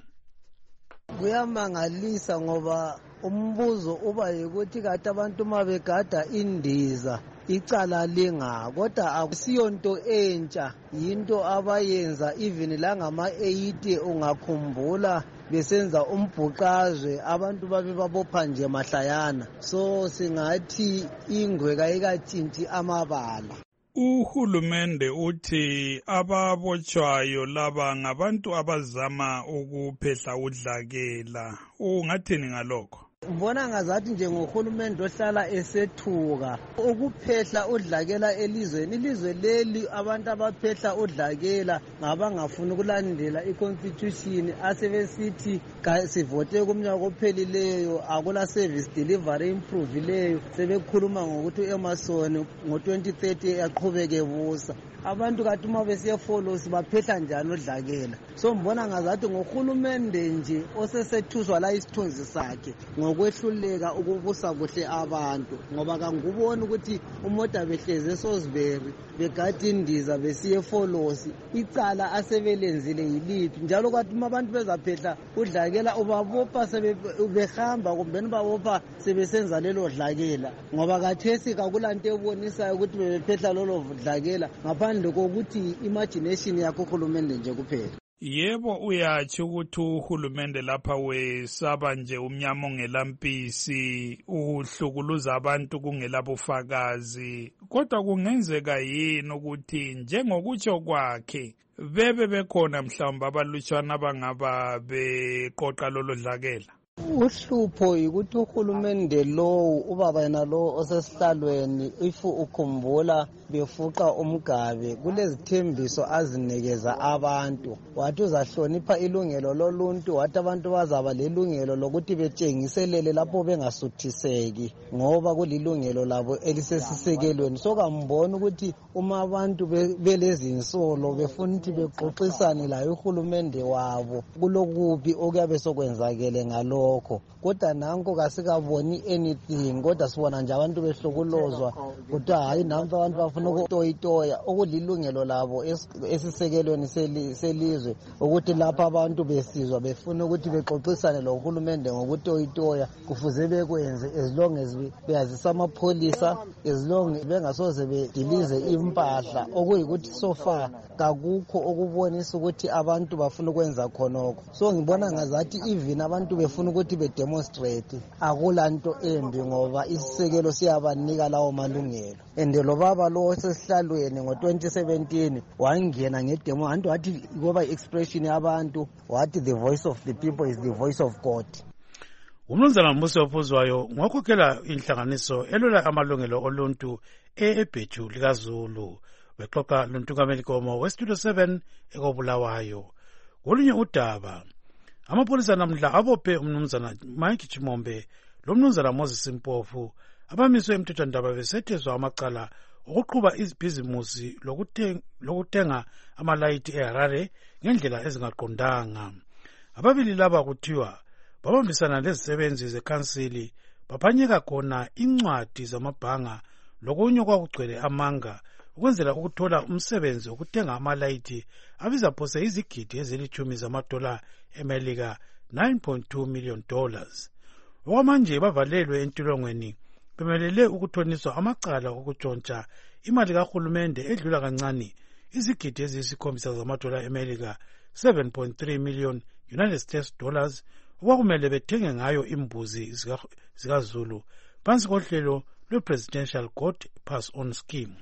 Kuyamangalisa ngoba umbuzo uba yikuthi kade abantu mabegada indiza icala linga, kodwa akusiyonto entsha, yinto abayenza even langama eighty ungakhumbula besenza umbhuqazwe abantu babe babopha nje mahlayana. So singathi ingwe kayikatshintshi amabala. Uhulumende uthi ababotshwayo laba ngabantu abazama ukuphehla udlakela. Ungathini ngalokho? Mbona ngazathi nje ngohulumende ohlala esethuka ukuphehla udlakela elizweni. Ilizwe leli abantu abaphehla udlakela ngabangafuni ukulandela iconstitution asebesithi sivote kumnyaka ophelileyo akula service delivery improvileyo sebekhuluma ngokuthi eMason ngo twenty thirty yaqhubeke busa. Abantu kathi uma besiyefollow sibaphehla njani udlakela. So mbona ngazathi ngohulumende nje osesethuswa la isithunzi sakhe ngokwehluleka ukubusa kuhle abantu, ngoba kanguboni ukuthi umoda behleze eSosbury begadi indiza besiyefolosi icala asebelenzile yilithi. Njalo kwathi uma abantu bezaphehla udlakela ubabopha sebehamba kumbe babopha sebesenza lelo dlakela, ngoba kathesi kakulanto ebonisayo ukuthi bebephehla lolo dlakela ngaphandle kokuthi imagination yakho uhulumende nje kuphela. Yebo, uyatsho ukuthi uhulumende lapha wesaba nje umnyama ongelampisi uhlukuluza abantu kungelabufakazi, kodwa kungenzeka yini ukuthi njengokutsho kwakhe bebe bekhona mhlawumbe abalutshwana abangaba beqoqa lolo dlakela? Uhlupho yikuthi uhulumende lowo ubaba yena lo osesihlalweni ifu ukhumbula befuqa umgabe kulezithembiso azinikeza abantu, wathi uzahlonipha ilungelo loluntu, wathi abantu bazaba lelungelo lokuthi betshengiselele lapho bengasuthiseki ngoba kulilungelo labo elisesisekelweni. So kambona ukuthi uma abantu belezinsolo befuna ukuthi bexoxisane laye uhulumende wabo kulokubi okuyabe sokwenzakele ngalokho, kodwa nanko kasikaboni anything, kodwa sibona nje abantu behlukulozwa ukuthi hayi nampa abantu bafuna ukutoyitoya okulilungelo labo esisekelweni selizwe ukuthi lapha abantu besizwa befuna ukuthi bexoxisane lohulumende ngokutoyitoya kufuze bekwenze as long as beyazisa amapholisa, as long bengasoze bedilize impahla, okuyikuthi so far kakukho okubonisa ukuthi abantu bafuna ukwenza khonokho. So ngibona ngazathi even abantu befuna ukuthi bedemonstrate akulanto embi ngoba isisekelo siyabanika lawo malungelo. And lo baba lo sesihlalweni ngo twenty seventeen wangena ngedemo antu wathi ngoba expression yabantu wathi the voice of the people is the voice of God. Umnumzana Mbuso Phuzwayo ngokhokhela inhlanganiso elwela amalungelo oluntu eBheju likaZulu bexoxa lontungameli Nkomo weStudio seven ekobulawayo. Kolunye udaba amapholisa namhla abophe umnumzana Mike Chimombe lomnumzana Moses Mpofu abamiswe emthethwandaba besethezwa amacala ukuqhuba ibhizimusi lokutenga amalayithi eHarare ngendlela ezingaqondanga. Ababili laba kuthiwa babambisana lezisebenzi zekhansili baphanyeka khona incwadi zamabhanga lokunye kwakugcwele amanga ukwenzela ukuthola umsebenzi wokutenga amalayithi abiza phose izigidi ezilithumi zamadola eMelika nine point two million dollars. Okwamanje bavalelwe entolongweni bemelele ukuthoniswa amacala okutshontsha imali kahulumende edlula kancane izigidi eziyisikhombisa zamadola eMelika seven point three million United States dollars okwakumele bethenge ngayo imbuzi zikaZulu phansi kohlelo lwe-Presidential Goat Pass On Scheme.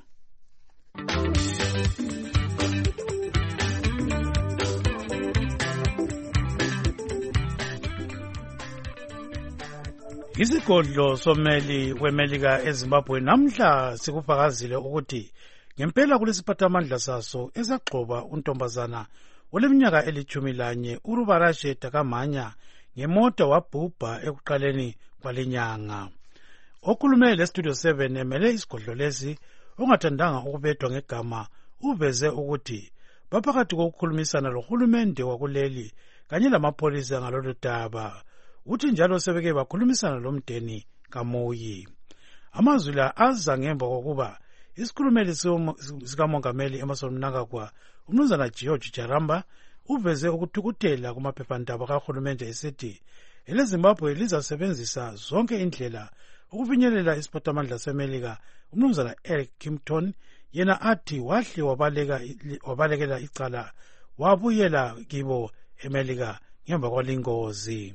Isigodlo someli weMelika eZimbabwe namhla sikufakazile ukuthi ngempela kulesiphathamandla saso esagxoba untombazana oleminyaka elithumi lanye uRubarashe Takamanya ngemoto wabhubha ekuqaleni kwalenyanga. Okhulume leStudio seven emele isigodlo lesi ongathandanga ukubedwa ngegama uveze ukuthi baphakathi kokukhulumisana lohulumende wakuleli kanye lamapholisa ngalolu daba. Uthi njalo sebeke bakhulumisana lomdeni kaMoyi. Amazwi la aza ngemva kokuba isikhulumeli sikamongameli Emmerson Mnangagwa umnumzana George Jaramba uveze ukuthukuthela kumaphephandaba kahulumende esithi eleZimbabwe lizasebenzisa zonke indlela ukufinyelela isiphathimandla seMelika. Umnumzana Eric Kimpton yena athi wahle wabaleka wabalekela icala wabuyela kibo eMelika ngemva kwalingozi.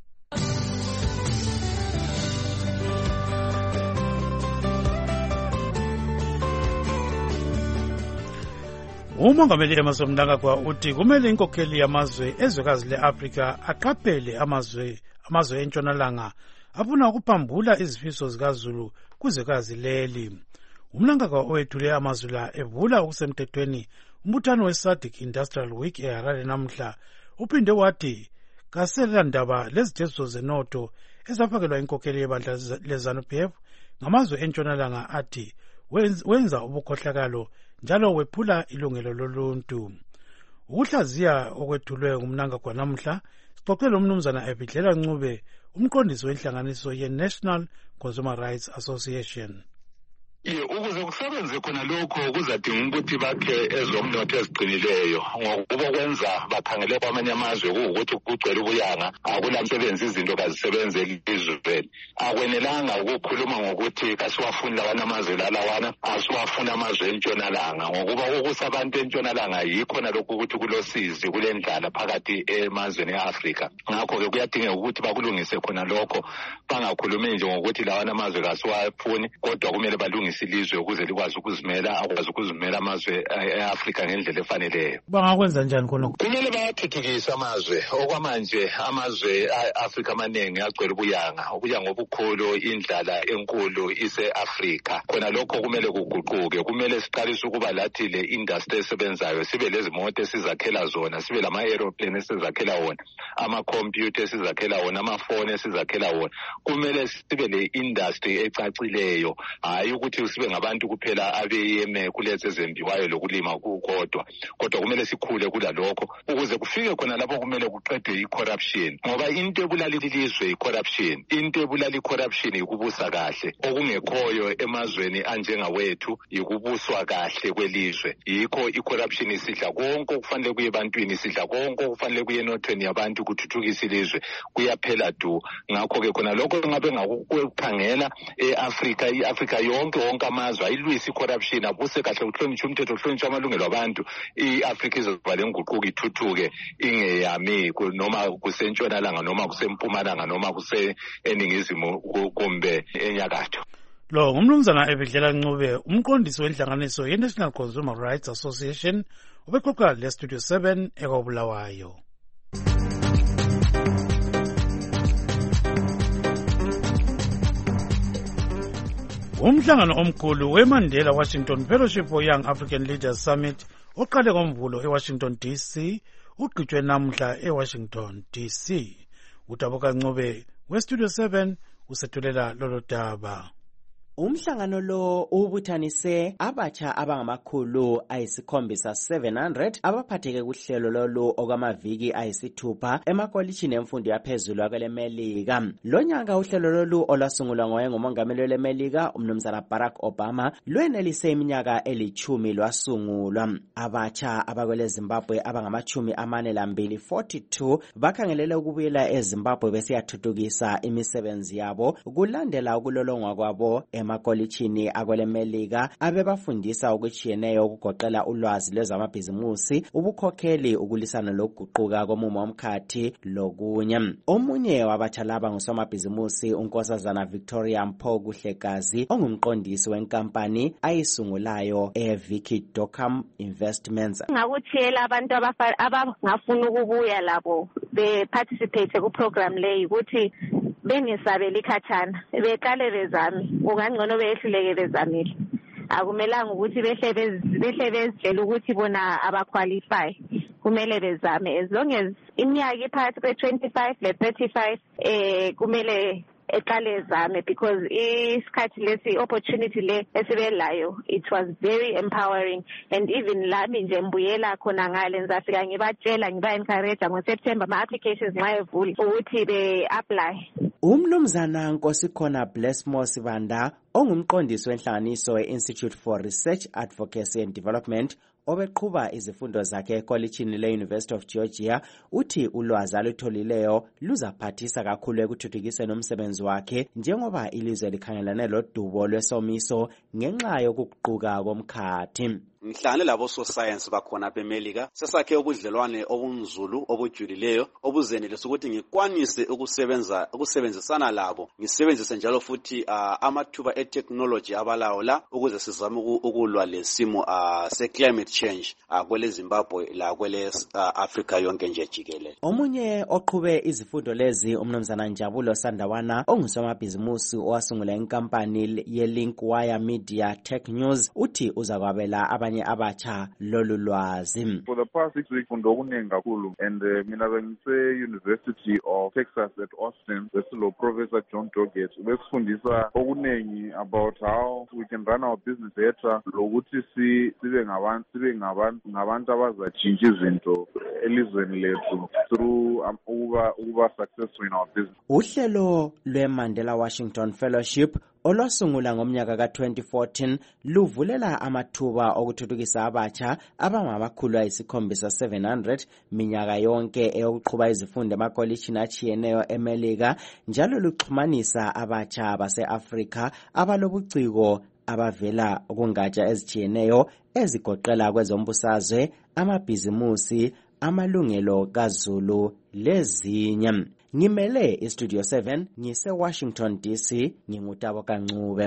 Umongameli Emmerson Mnangagwa uthi kumele inkokheli yamazwe ezwekazi le-Afrika aqaphele amazwe amazwe entshonalanga afuna ukuphambula izifiso zikaZulu kuzwekazi leli. UMnangagwa owethule amazwi la evula okusemthethweni umbuthano we-SADC Industrial Week eHarare namhla uphinde wathi kaselandaba lezithesiso zenotho ezafakelwa inkokheli yebandla le-ZANU-P F ngamazwe entshonalanga athi wenza ubukhohlakalo njalo wephula ilungelo loluntu. Ukuhlaziya okwethulwe nguMnangagwa namhla sixoxele umnumzana Ebhidlela Ncube umqondisi wenhlanganiso ye-National Consumer Rights Association. Ye ukuze kusebenze khona lokho kuzadinga ukuthi bakhe ezomnotho eziqinileyo ngokuba kwenza bakhangele kwamanye amazwe ukuthi kugcwele ubuyanga akulamsebenzi izinto kazisebenze izweni. Akwenelanga ukukhuluma ngokuthi kasiwafuni lawana amazwe lalawana asiwafuni amazwe entshonalanga ngokuba ukusa abantu entshonalanga yikho nalokho ukuthi kulosizi kulendlala phakathi emazweni eAfrika. Ngakho-ke kuyadingeka ukuthi bakulungise khona lokho bangakhulumi nje ngokuthi lawana amazwe kasiwafuni kodwa kumele balungise ilizwe ukuze likwazi ukuzimela akwazi ukuzimela amazwe eAfrika ngendlela efaneleyo. Bangakwenza njani khona? Kumele bayathuthukisa amazwe okwamanje amazwe eAfrika amaningi agcwele ubuyanga ubuyanga obukhulu indlala enkulu ise-Afrika. Khona lokho kumele kuguquke kumele siqalise ukuba lathi le industry esebenzayo sibe lezimoto esizakhela zona sibe lama-aeroplane esizakhela wona ama-computer esizakhela wona amafoni esizakhela wona. Kumele sibe le industry ecacileyo hayi ukuthi sibe ngabantu kuphela abeyeme kulezi ezembiwayo lokulima kukodwa kodwa kumele sikhule kulalokho ukuze kufike khona lapho kumele kuqedwe i-corruption ngoba into ebulala ilizwe i-corruption into ebulala i-corruption ikubusa kahle okungekhoyo emazweni anjengawethu ikubuswa kahle kwelizwe yikho i-corruption isidla konke okufanele kuye ebantwini isidla konke okufanele kuye enothweni yabantu kuthuthukisa ilizwe kuyaphela du. Ngakho-ke khona lokho ngabe ngakukhangela e-Afrika i-Afrika yonke wonke amazwe ayilwisa i-corruption abuse kahle ukuhlonitsha umthetho ukuhlonitsha amalungelo abantu i-Afrika izoba lenguquko ithuthuke ingeyami noma kusentshonalanga noma kusempumalanga noma kuse eningizimu kumbe enyakatho. Lo ngumnumzana Ebhidlela Ncube umqondisi wenhlanganiso ye-National Consumer Rights Association ubexoxa le-Studio seven ekobulawayo. Umhlangano omkhulu weMandela Washington Fellowship for Young African Leaders Summit oqale ngoMvulo eWashington D C ugqitshwe namhla eWashington D C. Utaboka Ncube weStudio seven usethulela lolo daba. Umhlangano lo ubuthanise abatsha abangamakhulu ayisikhombisa seven hundred abaphatheke kuhlelo lolu okwamaviki ayisithupha emakolitshini emfundo yaphezulu akweLemelika. Lonyaka uhlelo lolu olasungulwa ngoyengumongameli weLemelika umnumzana Barack Obama lwenelise iminyaka elithumi lwasungulwa. Abatsha abakweleZimbabwe abangamachumi amane lambili forty-two bakhangelele ukubuyela eZimbabwe besiyathuthukisa imisebenzi yabo kulandela ukulolongwa kwabo emakolitshini akweLemelika abebafundisa okutshiyeneyo ukugoqela ulwazi lwezamabhizimusi ubukhokheli ukulisana lokuguquka komumo womkhathi lokunye. Omunye wabatsha laba ngusomabhizimusi unkosazana Victoria Mpho Kuhlegazi ongumqondisi wenkampani ayisungulayo eVicky Dockham Investments. Ngakutshela abantu abangafuna ukubuya labo beparticipate ku-program leyi ukuthi bengisabela ikhathana beqale bezami ukangcono behluleke bezamile akumelanga ukuthi behle behle bezitshela ukuthi bona abaqualify kumele bezame as long as iminyaka iphakathi kwe-twenty-five le-thirty-five eh kumele eqale ezame because isikhathi lesi opportunity le esibelayo it was very empowering and even lami nje mbuyela khona ngale ngizafika ngibatshela ngiba encourage ngoSeptember ama applications nxa evula ukuthi be apply. Umnumzana Nkosikhona Blessmo Sibanda ongumqondisi wenhlanganiso we-Institute for Research, Advocacy and Development obeqhuba izifundo zakhe ekolitshini le-University of Georgia uthi ulwazi alutholileyo luzaphathisa kakhulu ekuthuthukiseni umsebenzi wakhe njengoba ilizwe likhangelane lodubo lwesomiso ngenxa yokuguquka komkhathi. Ngihlangane labo soscience bakhona beMelika sesakhe ubudlelwane obunzulu obujulileyo obuzenelisa ukuthi ngikwanise ukusebenza ukusebenzisana labo ngisebenzise njalo futhi uh, amathuba e-technology abalawo la ukuze sizame ukulwa lesimo uh, se-climate change uh, kwele Zimbabwe la kwele uh, Africa yonke nje jikelele. Omunye oqhube izifundo lezi umnumzana Njabulo Sandawana ongusomabhizimusi owasungula inkampani ye-Link Wire Media Tech News uthi uzakwabela abanye abatsha lolu lwazi. For the past six weeks kundokuningi kakhulu and uh, mina bengise University of Texas at Austin besilo Professor John Doggett besifundisa okuningi about how we can run our business better lokuthi si sibe ngabantu sibe ngabantu ngabantu abazatshintsha izinto elizweni lethu through um, ukuba ukuba successful in our business. Uhlelo lwe-Mandela Washington Fellowship olwasungula ngomnyaka ka twenty fourteen luvulela amathuba okuthuthukisa abatsha abangamakhulu ayisikhombisa seven hundred minyaka yonke eyokuqhuba izifundo emakolitshini atshiyeneyo eMelika njalo luxhumanisa abatsha base-Afrika abalobuciko abavela kungatsha ezitshiyeneyo ezigoqela kwezombusazwe, amabhizimusi, amalungelo kaZulu lezinye. Ngimele iStudio seven ngise Washington D C ngingutabo Kancube.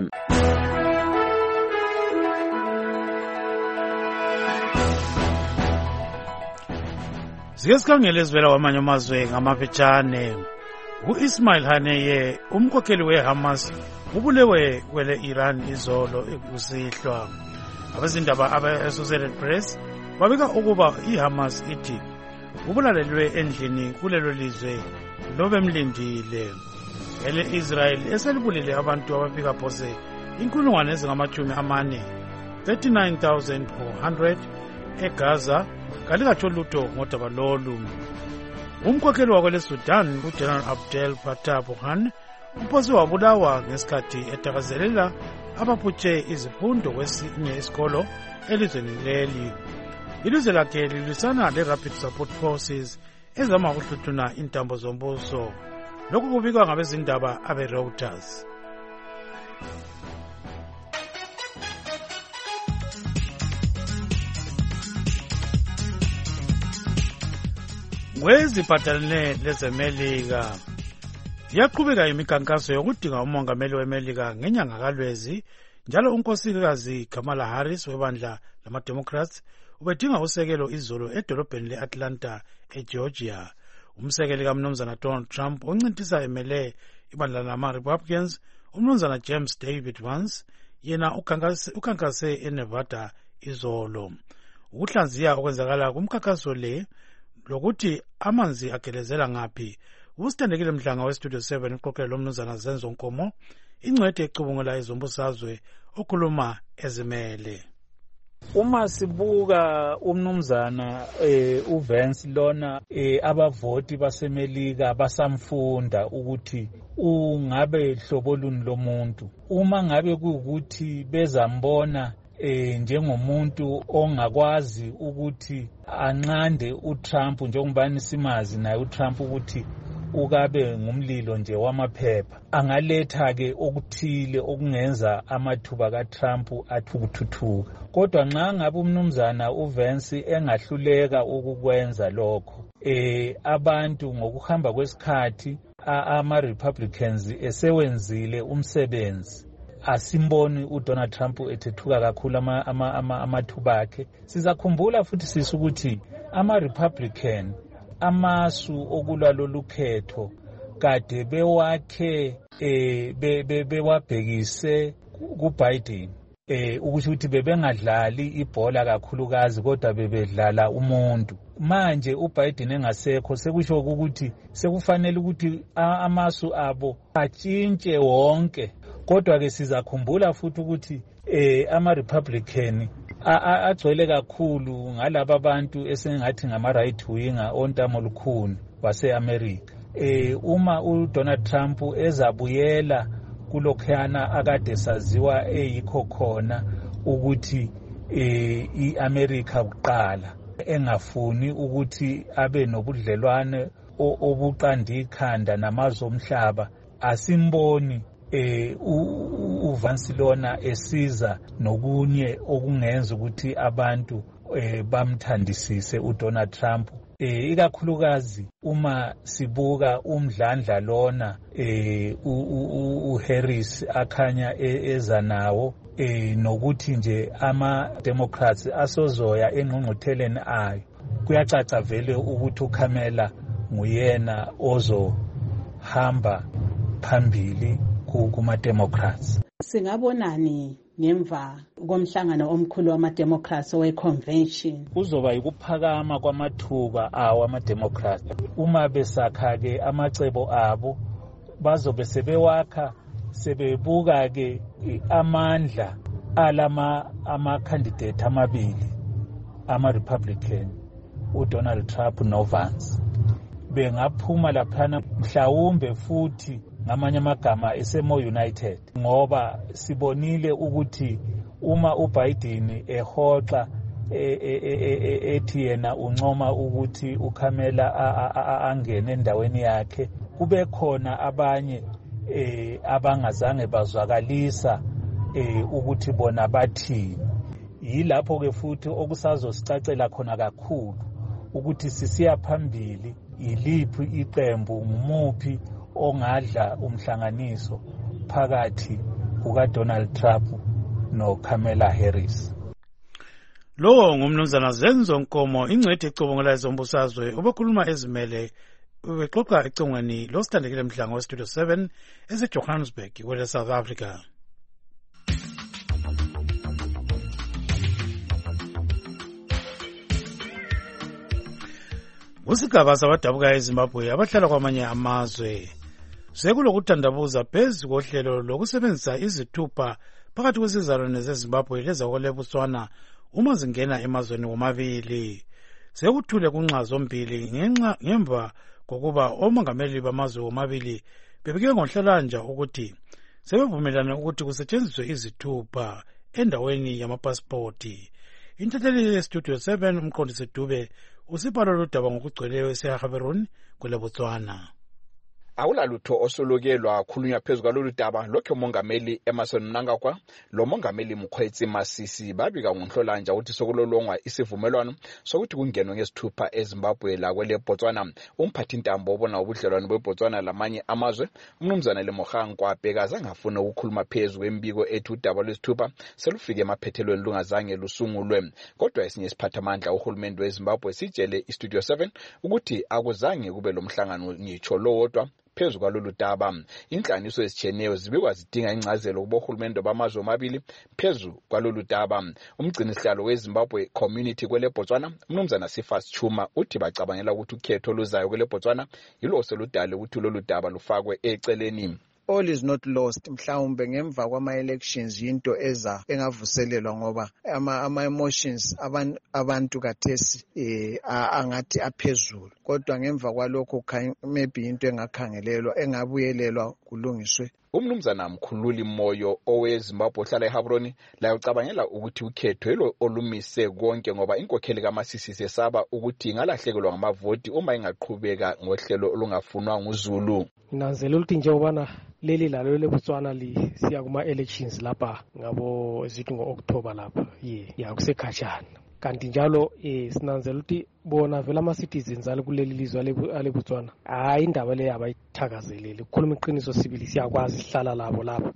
Siyesikhangele ezivela kwamanye amazwe ngamafitshane. U-Ismail Haniyeh umkhokheli weHamas ubulewe kwele Iran izolo kusihlwa. Abezindaba abe-Associated Press babika ukuba iHamas ithi ubulalelwe endlini kulelo lizwe lobe mlindile. Ele Israel eselibulile abantu abafika phose inkulungwane ezingamachumi amane thirty-nine thousand four hundred eGaza kalikatsho lutho ngodaba lolu. Umkhokheli wakwele Sudan uGeneral Abdel Fattah Burhan uphose wabulawa ngesikhathi etakazelela abaphutshe izifundo kwesinye isikolo elizweni leli. Ilizwe lakhe lilwisana le-Rapid Support Forces ezama ukuhluthuna intambo zombuso. Lokhu kubikwa ngabezindaba abe-Reuters. Kweziphathelene lezeMelika yaqhubeka imikhankaso yokudinga umongameli weMelika ngenyanga kaLwezi njalo unkosikazi Kamala Harris webandla lama-Democrats ubedinga usekelo izolo edolobheni le-Atlanta eGeorgia. Umsekeli kaMnumzana Donald Trump oncintisa emele ibandla lama-Republicans uMnumzana James David Vance yena ukhankase eNevada izolo. Ukuhlanziya okwenzakala kumkhankaso le lokuthi amanzi agelezela ngaphi usithandekile mhlanga weStudio seven uqoqele loMnumzana Zenzo Nkomo ingcwethe ecubungula izombusazwe okhuluma ezimele. Uma sibuka umnumzana eh, uVance lona eh, abavoti baseMelika basamfunda ukuthi ungabe hlobo luni lomuntu uma ngabe kuukuthi bezambona eh, njengomuntu ongakwazi ukuthi anqande uTrump njengobani simazi naye uTrump ukuthi ukabe ngumlilo nje wamaphepha angaletha ke okuthile okungenza amathuba kaTrump athukuthuthuka. Kodwa nxa ngabe umnumzana uVance engahluleka ukukwenza lokho eh abantu ngokuhamba kwesikhathi ama Republicans esewenzile umsebenzi asimboni uDonald Trump ethethuka kakhulu ama ama amathuba akhe. Sizakhumbula futhi sisukuthi ama Republican amasu okulwa lolukhetho kade bewakhe eh bewabhekise kuBiden eh ukuthi bebengadlali ibhola kakhulukazi kodwa bebedlala umuntu manje uBiden engasekho sekusho ukuthi sekufanele ukuthi amasu abo atshintshe wonke. Kodwa ke sizakhumbula futhi ukuthi eh ama Republican agcwele kakhulu ngalabo abantu esengathi ngama right winger ontamo lukhuni wase-America. Eh uma uDonald Trump ezabuyela kulokhana akade saziwa eyikho khona ukuthi eh iAmerica kuqala, engafuni ukuthi abe nobudlelwane obuqanda ikhanda namazwe omhlaba, asimboni eh uVance lona esiza nokunye okungenza ukuthi abantu eh bamthandisise uDonald Trump. Eh ikakhulukazi uma sibuka umdlandla lona eh uHarris akhanya eza nawo, eh nokuthi nje ama Democrats asozoya engqongqotheleni ayo, kuyacaca vele ukuthi uKamala nguyena ozohamba phambili kuma Democrats. Singabonani ngemva komhlangano omkhulu wama Democrats we convention? Uzoba ukuphakama kwamathuba awo ama Democrats. Uma besakha ke amacebo abo bazobe sebewakha, sebebuka ke amandla alama ama candidate amabili ama Republican, uDonald Trump noVance. Bengaphuma laphana mhlawumbe futhi ngamanye amagama esemo united, ngoba sibonile ukuthi uma uBiden ehoxa ethi yena uncoma ukuthi uKamala angene endaweni yakhe, kube khona abanye eh abangazange bazwakalisa eh ukuthi bona bathini. Yilapho ke futhi okusazosicacela khona kakhulu ukuthi sisiya phambili iliphi iqembu, ngumuphi ongadla umhlanganiso phakathi kukaDonald Trump noKamala Harris. Lo ngumnumzana Zenzo Nkomo, ingcwethi ecubungula ezombusazwe, obekhuluma ezimele bexoxa econgweni losithandekile mdlango westudio seven eseJohannesburg kwele South Africa. Kusigaba sabadabuka eZimbabwe abahlala kwamanye amazwe sekulokuthandabuza phezu kohlelo lokusebenzisa izithupha phakathi kwesizalwane zeZimbabwe lezakole Botswana uma zingena emazweni womabili. Sekuthule kunxa zombili ngenxa ngemva kokuba omongameli bamazwe womabili bebike ngomhlalanja ukuthi sebevumelana ukuthi kusetshenziswe izithupha endaweni yamapasipoti. Intatheli yestudio seven umqondisi Dube usibalo lodaba ngokugcweleyo eseHaberoni kwele Botswana. Awulalutho osolokelwa khulunywa phezu kwalolu daba lokho umongameli Emmerson Mnangagwa lo mongameli Mkhwetsi Masisi babika ngonhlolanja ukuthi sokulolongwa isivumelwano sokuthi kungenwe ngesithupha eZimbabwe la kwele Botswana. Umphathi intambo obona ubudlelwano beBotswana lamanye amazwe umnumzana Lemogang kwabhekaza ngafuna ukukhuluma phezu kwembiko ethi udaba lwesithupha selufike emaphethelweni lungazange lusungulwe. Kodwa esinye isiphathamandla uhulumende weZimbabwe sitshele iStudio seven ukuthi akuzange kube lomhlangano ngitsho lodwa phezu kwalolu daba. Inhlaniso ezitshiyeneyo zibikwa zidinga incazelo kubohulumende bamazwe omabili phezu kwalolu daba. Umgcinisihlalo weZimbabwe Community kwele Botswana umnumzana Sifas Chuma uthi bacabangela ukuthi ukhetho luzayo kwele Botswana yilo seludale ukuthi lolu daba lufakwe eceleni. All is not lost. Mhlawumbe ngemva kwama elections into eza engavuselelwa ngoba ama ama emotions abantu abantu kathesi eh angathi aphezulu, kodwa ngemva kwalokho maybe into engakhangelelwa engabuyelelwa kulungiswe. Umnumzana Mkhululi Moyo oweZimbabwe ohlala eHaberoni la ucabangela ukuthi ukhetho elo olumise konke ngoba inkokheli kaMasisi sesaba ukuthi ingalahlekelwa ngamavoti uma ingaqhubeka ngohlelo olungafunwa nguZulu. Nanzela ukuthi nje ubana leli lalo leBotswana li siya kuma elections lapha ngabo ezithi ngoOctober lapha ye ya kusekhashana. Kanti njalo eh sinanzela ukuthi bona vela ama citizens ale kuleli lizwe ale Botswana hayi indaba le abayithakazeleli ukukhuluma iqiniso sibili siyakwazi sihlala labo lapha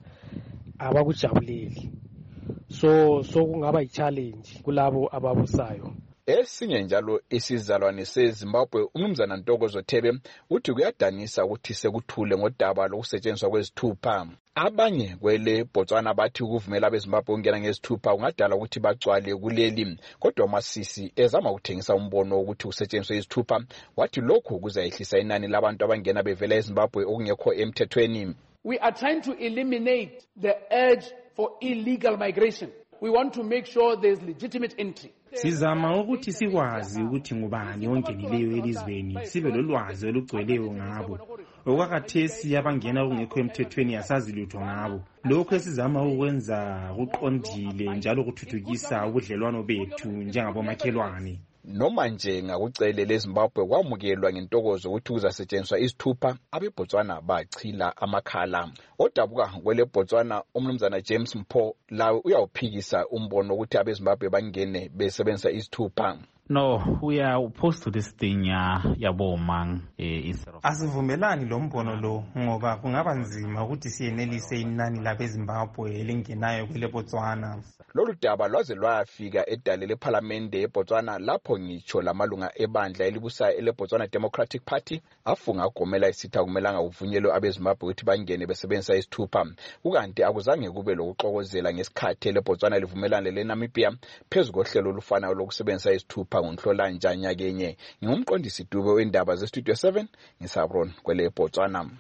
abakujabuleli, so so kungaba i challenge kulabo ababusayo. Esinye njalo isizalwane seZimbabwe umnumzana Ntokozo Thebe uthi kuyadanisa ukuthi sekuthule ngodaba lokusetshenziswa kwezithupha. Abanye kwele Botswana bathi ukuvumela abeZimbabwe ukungena ngezithupha kungadala ukuthi bagcwale kuleli, kodwa uMasisi ezama ukuthengisa umbono ukuthi kusetshenziswe izithupha wathi lokhu kuzayehlisa inani labantu abangena bevela eZimbabwe okungekho emthethweni. We are trying to eliminate the urge for illegal migration. We want to make sure there's legitimate entry. Sizama ukuthi sikwazi ukuthi ngubani ongenileyo elizweni, sibe lolwazi olugcweleyo ngabo. Okwakhathesi abangena okungekho emthethweni asazi lutho ngabo. Lokho esizama ukwenza kuqondile njalo kuthuthukisa ubudlelwano bethu njengabomakhelwane. Noma nje ngakucele leZimbabwe kwamukelwa ngentokozo ukuthi kuzasetshenziswa izithupha, abeBotswana bachila amakhala. Odabuka kwele Botswana umnumzana James Mpho lawe uyawuphikisa umbono ukuthi abeZimbabwe bangene besebenzisa izithupha. No, we are opposed to this thing ya yabomang eh asivumelani lo mbono lo ngoba kungaba nzima ukuthi siyenelise inani labeZimbabwe elingenayo kwele Botswana. Lolu daba lwaze lwafika edale leParliament eBotswana lapho ngitsho lamalunga ebandla elibusa eleBotswana Democratic Party afunga ugomela isitha kumelanga uvunyelwe abeZimbabwe ukuthi bangene besebenzisa isithupha. Ukanti akuzange kube lokuxokozela ngesikhathi leBotswana livumelana leNamibia phezulu kohlelo olufanayo lokusebenzisa isithupha ngoNhlolanja nyakenye. Ngumqondisi Dube wendaba zeStudio seven ngisabron kwele Botswana.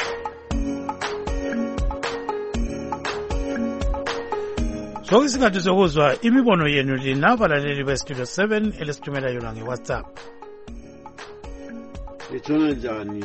Sokusingathi sokuzwa imibono yenu linabalaleli beStudio seven elesithumela yona ngeWhatsApp. Ethona njani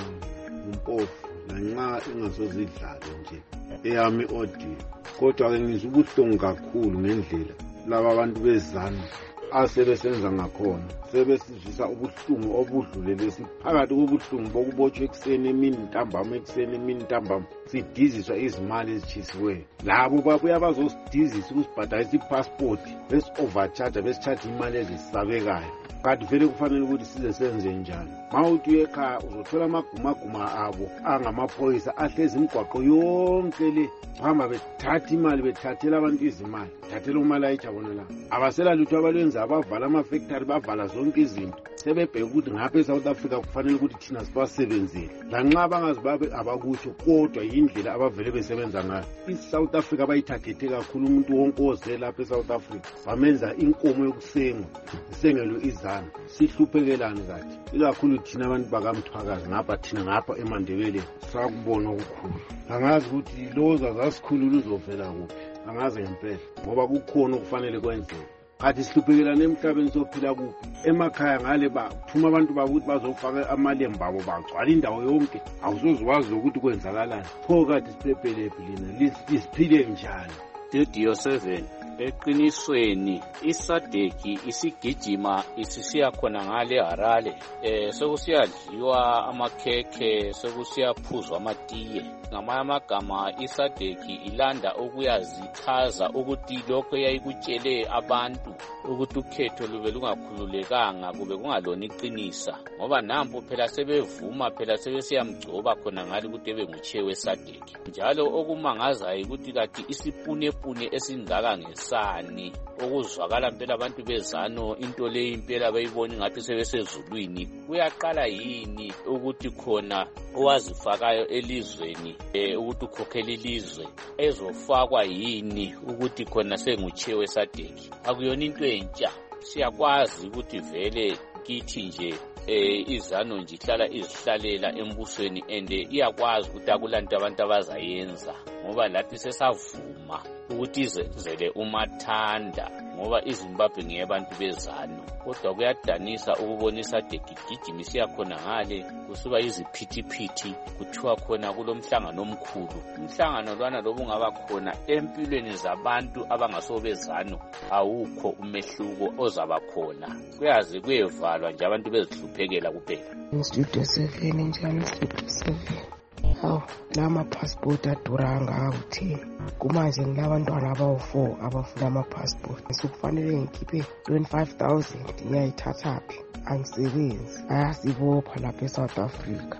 umpofu lanxa engasozidlala nje eyami audio kodwa ke ngizwa ubuhlungu kakhulu ngendlela laba abantu bezana asebesenza ngakhona sebesizisa ubuhlungu obudlulele siphakathi kobuhlungu bokubotshwa ekseni emini ntambama ekseni emini ntambama sidiziswa izimali ezitshisiweyo labo babuya bazosidizisa ukusibhadalisa ipassport besi overcharge besicharge imali ezisabekayo kanti vele kufanele ukuthi size senze njani. Mawuthi uyekhaya uzothola amagumaguma abo angamaphoyisa ahlezi imigwaqo yonke le hamba bethatha imali bethathela abantu izimali thathela umali ayijabona la abasela lutho abalwenza abavala amafactory bavala zonke izinto sebebheka ukuthi ngapha eSouth Africa kufanele ukuthi thina sibasebenzele lanxa abangazibabe abakutsho kodwa yindlela abavele besebenza ngayo. ISouth Africa bayithagethe kakhulu umuntu wonke oze lapha eSouth Africa bamenza inkomo yokusengwa isengelo izana sihluphekelana kathi ikakhulu thina abantu bakamthwakazi ngapha thina ngapha eMandebele sakubona okukhulu. Angazi ukuthi loza zasikhulula uzovela kuphi angazi ngempela ngoba kukhona okufanele kwenzeke kathi sihluphekelana emhlabeni sophila kuphi emakhaya ngale bathuma abantu bakuthi bazofaka amalemba abo bagcwala indawo yonke awuzozwazi ukuthi kwenzakalani pho kathi siphephelepi lina lisiphile njani. Studio seven eqinisweni isadeki isigijima isisiya khona ngale Harare eh sokusiyadliwa amakhekhe sokusiyaphuzwa amatiye ngamanye amagama isadeki ilanda ukuyazithaza ukuthi lokho yayikutshele abantu ukuthi ukhetho lube lungakhululekanga kube kungalona iqinisa ngoba nampo phela sebevuma phela sebesiyamgcoba khona ngale ukuthi ebe nguchewe sadeki njalo okumangazayo ukuthi kathi isipune pune esingaka ngesani okuzwakala impela abantu bezano into le impela bayibona ngathi sebesezulwini kuyaqala yini ukuthi khona owazifakayo elizweni eh ukuthi ukhokhela ilizwe ezofakwa yini ukuthi khona senguchewe sadeki akuyona into entsha siyakwazi ukuthi vele kithi nje eh izano nje ihlala izihlalela embusweni ende iyakwazi ukuthi akulanto abantu abazayenza ngoba lathi sesavuma ukuthi izenzele umathanda ngoba iZimbabwe ngeyabantu bezano kodwa kuyadanisa ukubonisa degigijimi siyakhona ngale kusuka iziphithiphithi kuthiwa khona kulomhlangano omkhulu umhlangano lwana lobungaba khona empilweni zabantu abangasobezano awukho umehluko ozaba khona kuyaze kuyevalwa nje abantu bezihluphekela kuphela. Studio seven njani Studio seven hawu lama passport aduranga awuthini kumanje ngilabantwana abawu-four abafuna ama-passport sekufanele ngikhiphe twenty-five thousand ngiyayithathaphi angisebenzi ayasibopha lapha eSouth Africa.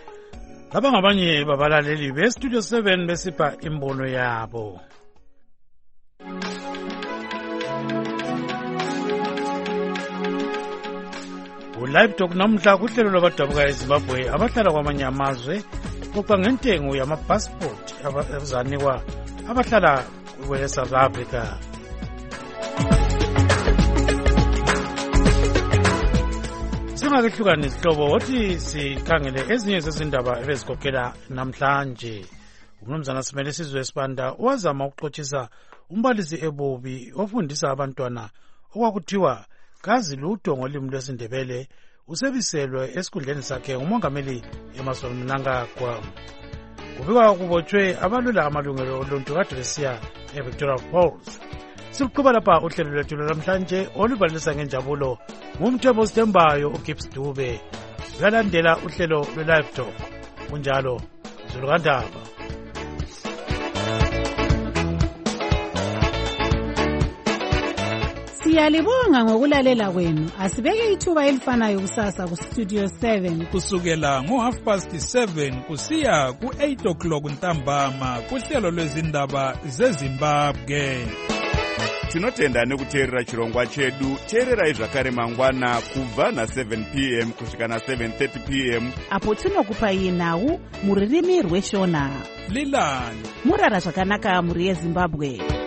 Laba ngabanye babalaleli beStudio seven besipha imbono yabo. Live Talk namhla kuhlelo lwabadabuka eZimbabwe abahlala kwamanye amazwe kuxa ngentengo yamapassport abazanikwa abahlala kwe-South Africa. Singakehlukana izihlobo wothi sikhangele ezinye zezindaba ebezikhokhela namhlanje. Umnumzana Simele Sizwe Sibanda wazama ukuxoxisa umbalisi ebubi ofundisa abantwana okwakuthiwa kazi lutho ngolimi lwesiNdebele usebiselwe esikhundleni sakhe ngumongameli Emmerson Mnangagwa. Kubikwa kubotshwe abalwela amalungelo oluntu kade besiya eVictoria Falls. Siqhuba lapha uhlelo lwethu namhlanje olubalisa ngenjabulo ngumthembo Sithembayo uGibbs Dube. Uyalandela uhlelo lwe-Live Talk kunjalo Zulukandaba. Siyalibonga ngokulalela kwenu. Asibeke ithuba elifanayo kusasa ku Studio seven kusukela ngo half past seven kusiya ku eight o'clock ntambama kuhlelo lwezindaba zeZimbabwe. Tinotenda nekuteerera chirongwa chedu. Teererai zvakare mangwana kubva na seven p m kusvika na seven thirty p m apo tinokupai nhau muririmi rweshona. Lilani murara zvakanaka muri yeZimbabwe.